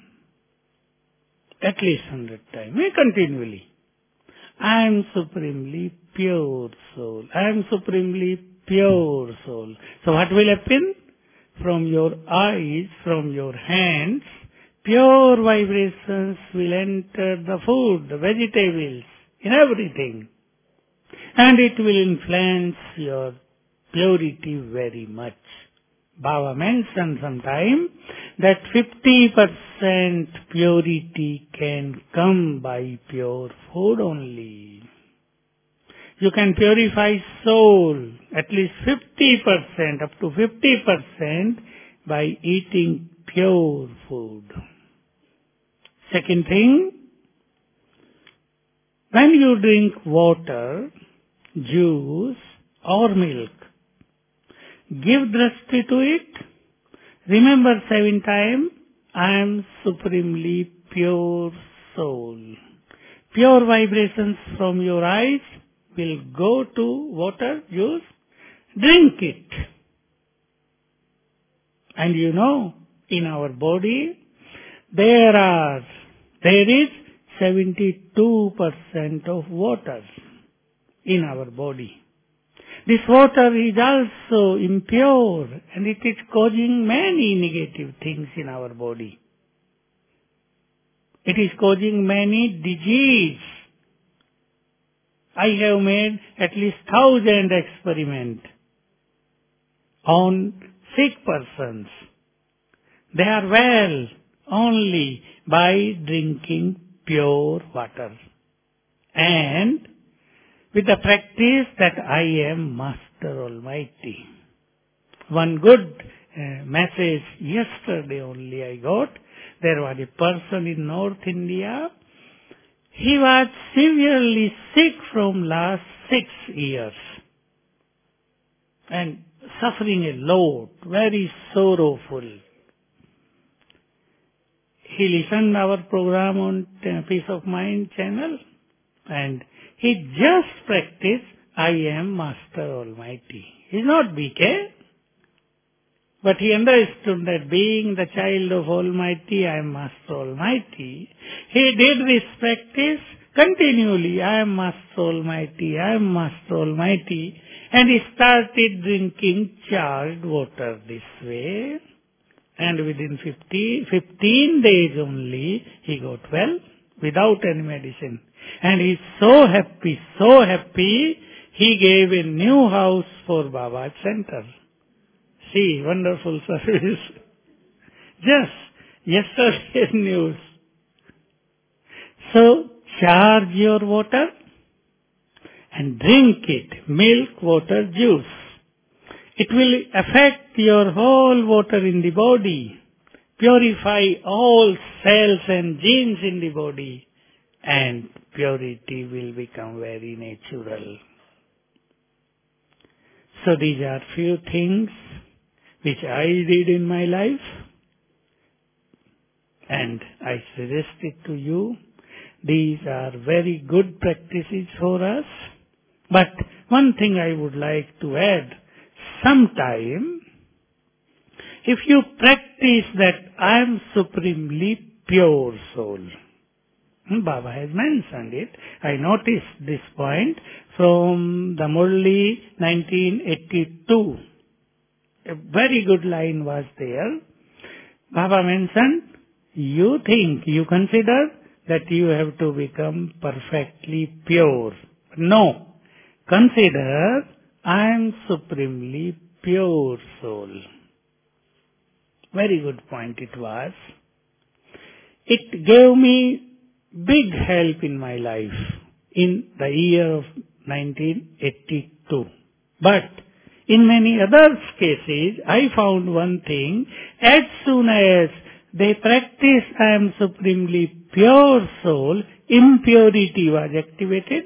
At least hundred times, continually. I am supremely pure soul. I am supremely pure soul. So what will happen? From your eyes, from your hands, pure vibrations will enter the food, the vegetables, in everything. And it will influence your purity very much. Baba mentioned sometime that fifty percent purity can come by pure food only. You can purify soul at least fifty percent, up to fifty percent by eating pure food. Second thing, when you drink water, juice or milk, give drashti to it. Remember seven times, I am supremely pure soul. Pure vibrations from your eyes will go to water, juice, drink it. And you know, in our body, there are, there is seventy-two percent of water in our body. This water is also impure and it is causing many negative things in our body. It is causing many disease. I have made at least thousand experiments on sick persons. They are well only by drinking pure water. And with the practice that I am Master Almighty. One good uh, message yesterday only I got. There was a person in North India. He was severely sick from last six years and suffering a lot, very sorrowful. He listened our program on Peace of Mind channel and he just practiced, I am Master Almighty. He is not B K, but he understood that being the child of Almighty, I am Master Almighty. He did this practice continually, I am Master Almighty, I am Master Almighty, and he started drinking charged water this way. And within fifty, fifteen days only, he got well without any medicine. And he's so happy, so happy, he gave a new house for Baba's center. See, wonderful service. Just yesterday's news. So, charge your water and drink it, milk, water, juice. It will affect your whole water in the body, purify all cells and genes in the body, and purity will become very natural. So these are few things which I did in my life, and I suggest it to you. These are very good practices for us. But one thing I would like to add, sometime, if you practice that I am supremely pure soul, Baba has mentioned it. I noticed this point from the Murli nineteen eighty-two. A very good line was there. Baba mentioned, you think, you consider that you have to become perfectly pure. No. Consider, I am supremely pure soul. Very good point it was. It gave me big help in my life in the year of nineteen eighty-two. But in many other cases, I found one thing. As soon as they practice I am supremely pure soul, impurity was activated.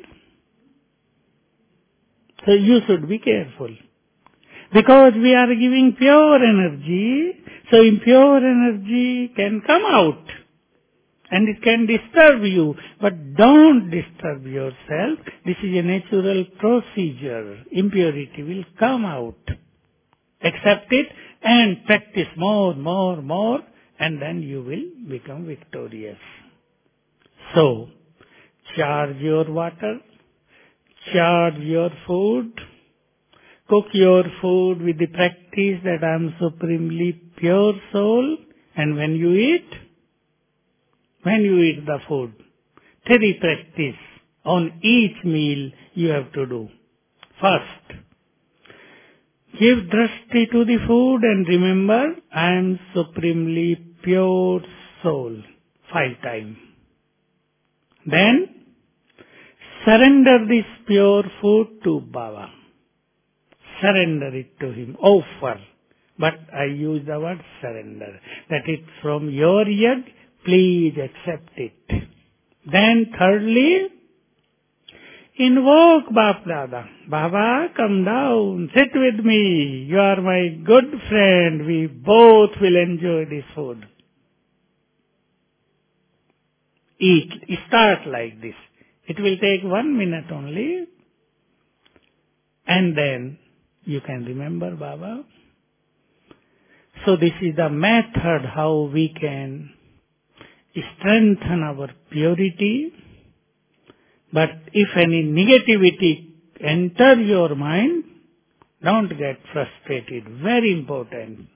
So you should be careful. Because we are giving pure energy, so impure energy can come out. And it can disturb you, but don't disturb yourself. This is a natural procedure. Impurity will come out. Accept it and practice more, more, more, and then you will become victorious. So, charge your water, charge your food, cook your food with the practice that I am supremely pure soul, and when you eat, When you eat the food, three practice on each meal you have to do. First, give drashti to the food and remember, I am supremely pure soul. Five times. Then, surrender this pure food to Baba. Surrender it to him. Offer. But I use the word surrender. That it's from your yad. Please accept it. Then thirdly, invoke Bap Dada. Baba, come down, sit with me. You are my good friend. We both will enjoy this food. Eat. Start like this. It will take one minute only. And then you can remember Baba. So this is the method how we can strengthen our purity, but if any negativity enter your mind, Don't get frustrated. Very important.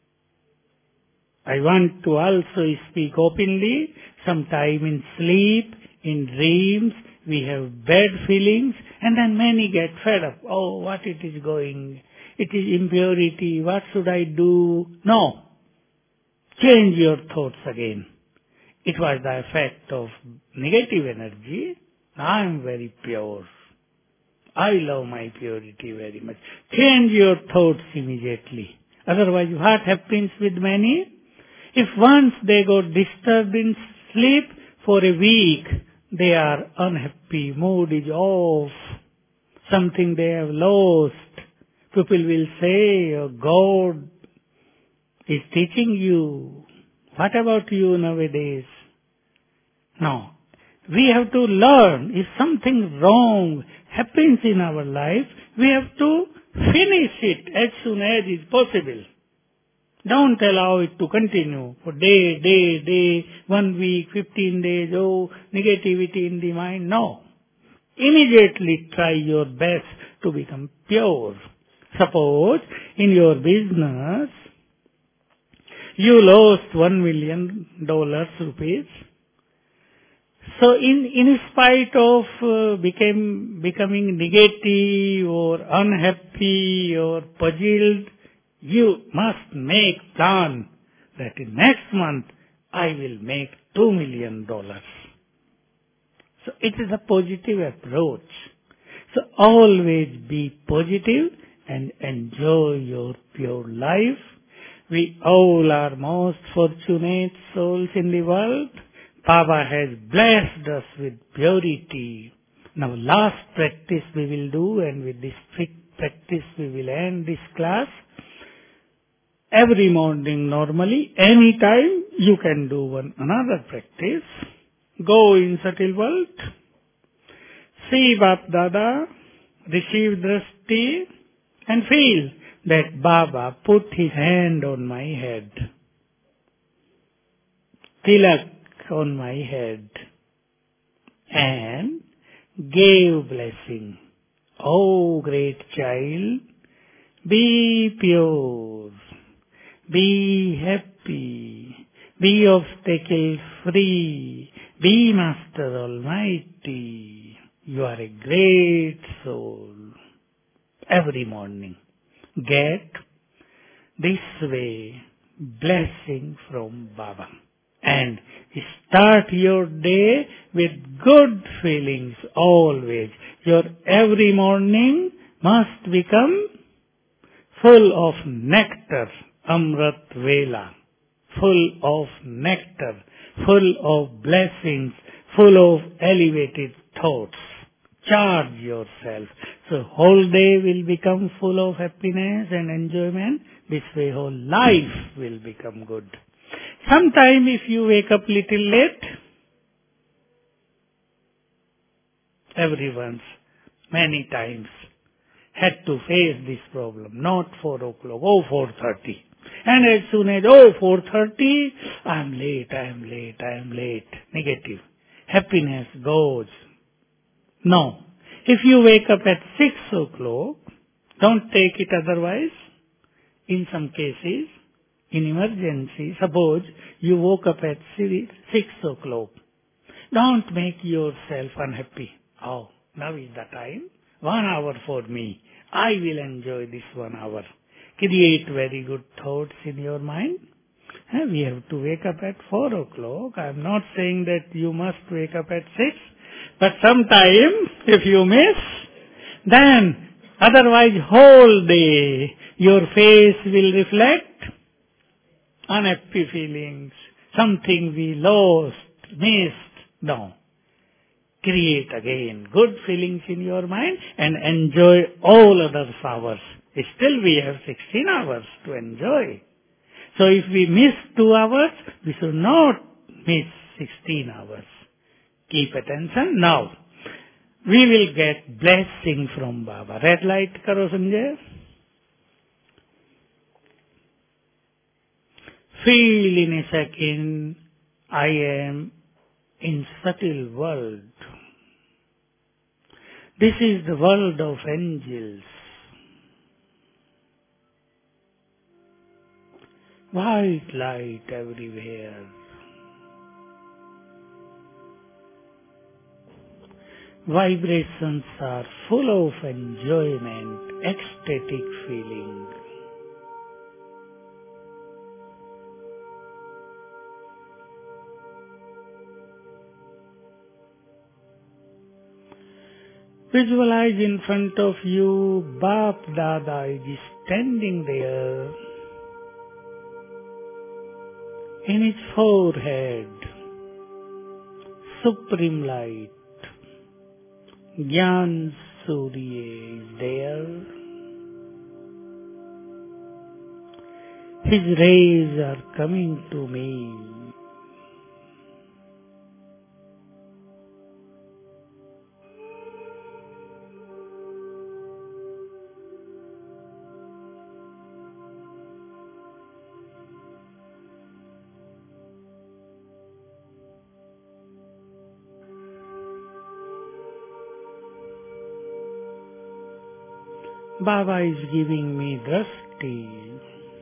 I want to also speak openly. Sometime in sleep, in dreams, we have bad feelings, and then many get fed up. Oh, what it is going? It is impurity. What should I do? No. Change your thoughts again. It was the effect of negative energy. I am very pure. I love my purity very much. Change your thoughts immediately. Otherwise, what happens with many? If once they got disturbed in sleep for a week, they are unhappy, mood is off, something they have lost. People will say, oh, God is teaching you. What about you nowadays? No. We have to learn. If something wrong happens in our life, we have to finish it as soon as is possible. Don't allow it to continue for day, day, day, one week, fifteen days, oh, negativity in the mind. No. Immediately try your best to become pure. Suppose in your business, you lost one million dollars rupees. So in, in spite of uh, became, becoming negative or unhappy or puzzled, you must make plan that in next month I will make two million dollars. So it is a positive approach. So always be positive and enjoy your pure life. We all are most fortunate souls in the world. Baba has blessed us with purity. Now last practice we will do, and with this practice we will end this class. Every morning normally, any time you can do one another practice. Go in subtle world. See Bap Dada, receive drashti, and feel that Baba put his hand on my head. Tilak on my head. And gave blessing. Oh great child, be pure. Be happy. Be obstacle free. Be Master Almighty. You are a great soul. Every morning, get this way blessing from Baba. And start your day with good feelings always. Your every morning must become full of nectar, Amrit Vela, full of nectar, full of blessings, full of elevated thoughts. Charge yourself. So whole day will become full of happiness and enjoyment. This way whole life will become good. Sometime if you wake up little late, everyone's many times had to face this problem. Not four o'clock, oh four thirty. And as soon as, oh four thirty, I am late, I am late, I am late. Negative. Happiness goes. No. If you wake up at six o'clock, don't take it otherwise. In some cases, in emergency, suppose you woke up at six o'clock. Don't make yourself unhappy. Oh, now is the time. One hour for me. I will enjoy this one hour. Create very good thoughts in your mind. And we have to wake up at four o'clock. I am not saying that you must wake up at six. But sometime, if you miss, then otherwise whole day your face will reflect unhappy feelings, something we lost, missed. No. Create again good feelings in your mind and enjoy all other hours. Still we have sixteen hours to enjoy. So if we miss two hours, we should not miss sixteen hours. Keep attention. Now, we will get blessing from Baba. Red light karo Sanjay. Feel in a second, I am in subtle world. This is the world of angels. White light everywhere. Vibrations are full of enjoyment, ecstatic feeling. Visualize in front of you, Bap Dada is standing there. In his forehead, supreme light, Gyan Surya is there. His rays are coming to me. Baba is giving me drashti.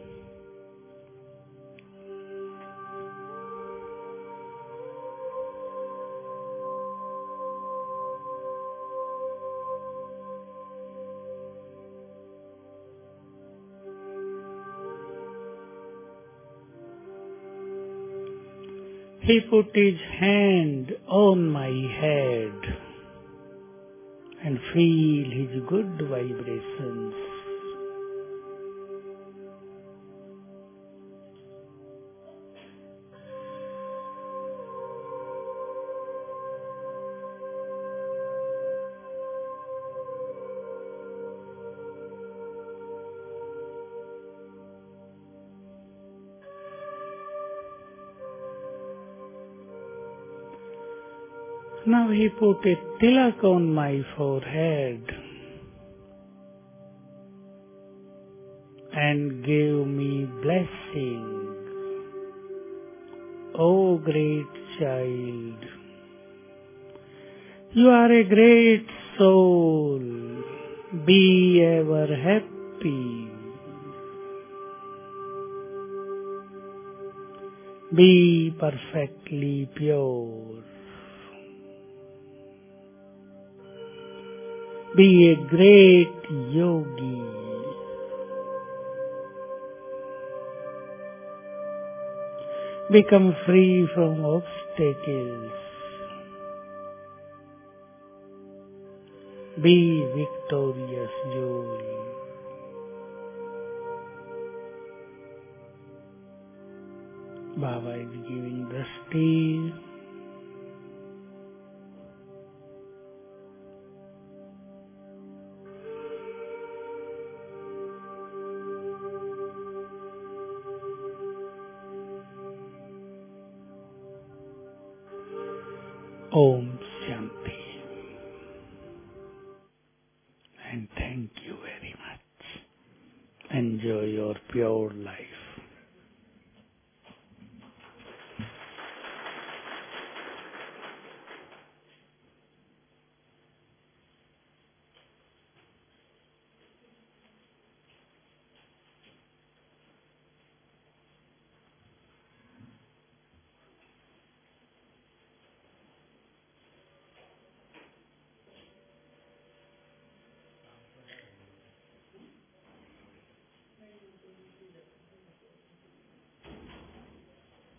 He put his hand on my head and feel his good vibrations. Now he put a tilak on my forehead and gave me blessing. O great child, you are a great soul. Be ever happy. Be perfectly pure. Be a great yogi. Become free from obstacles. Be victorious joy. Baba is giving drashti. Om Shanti. And thank you very much. Enjoy your pure life.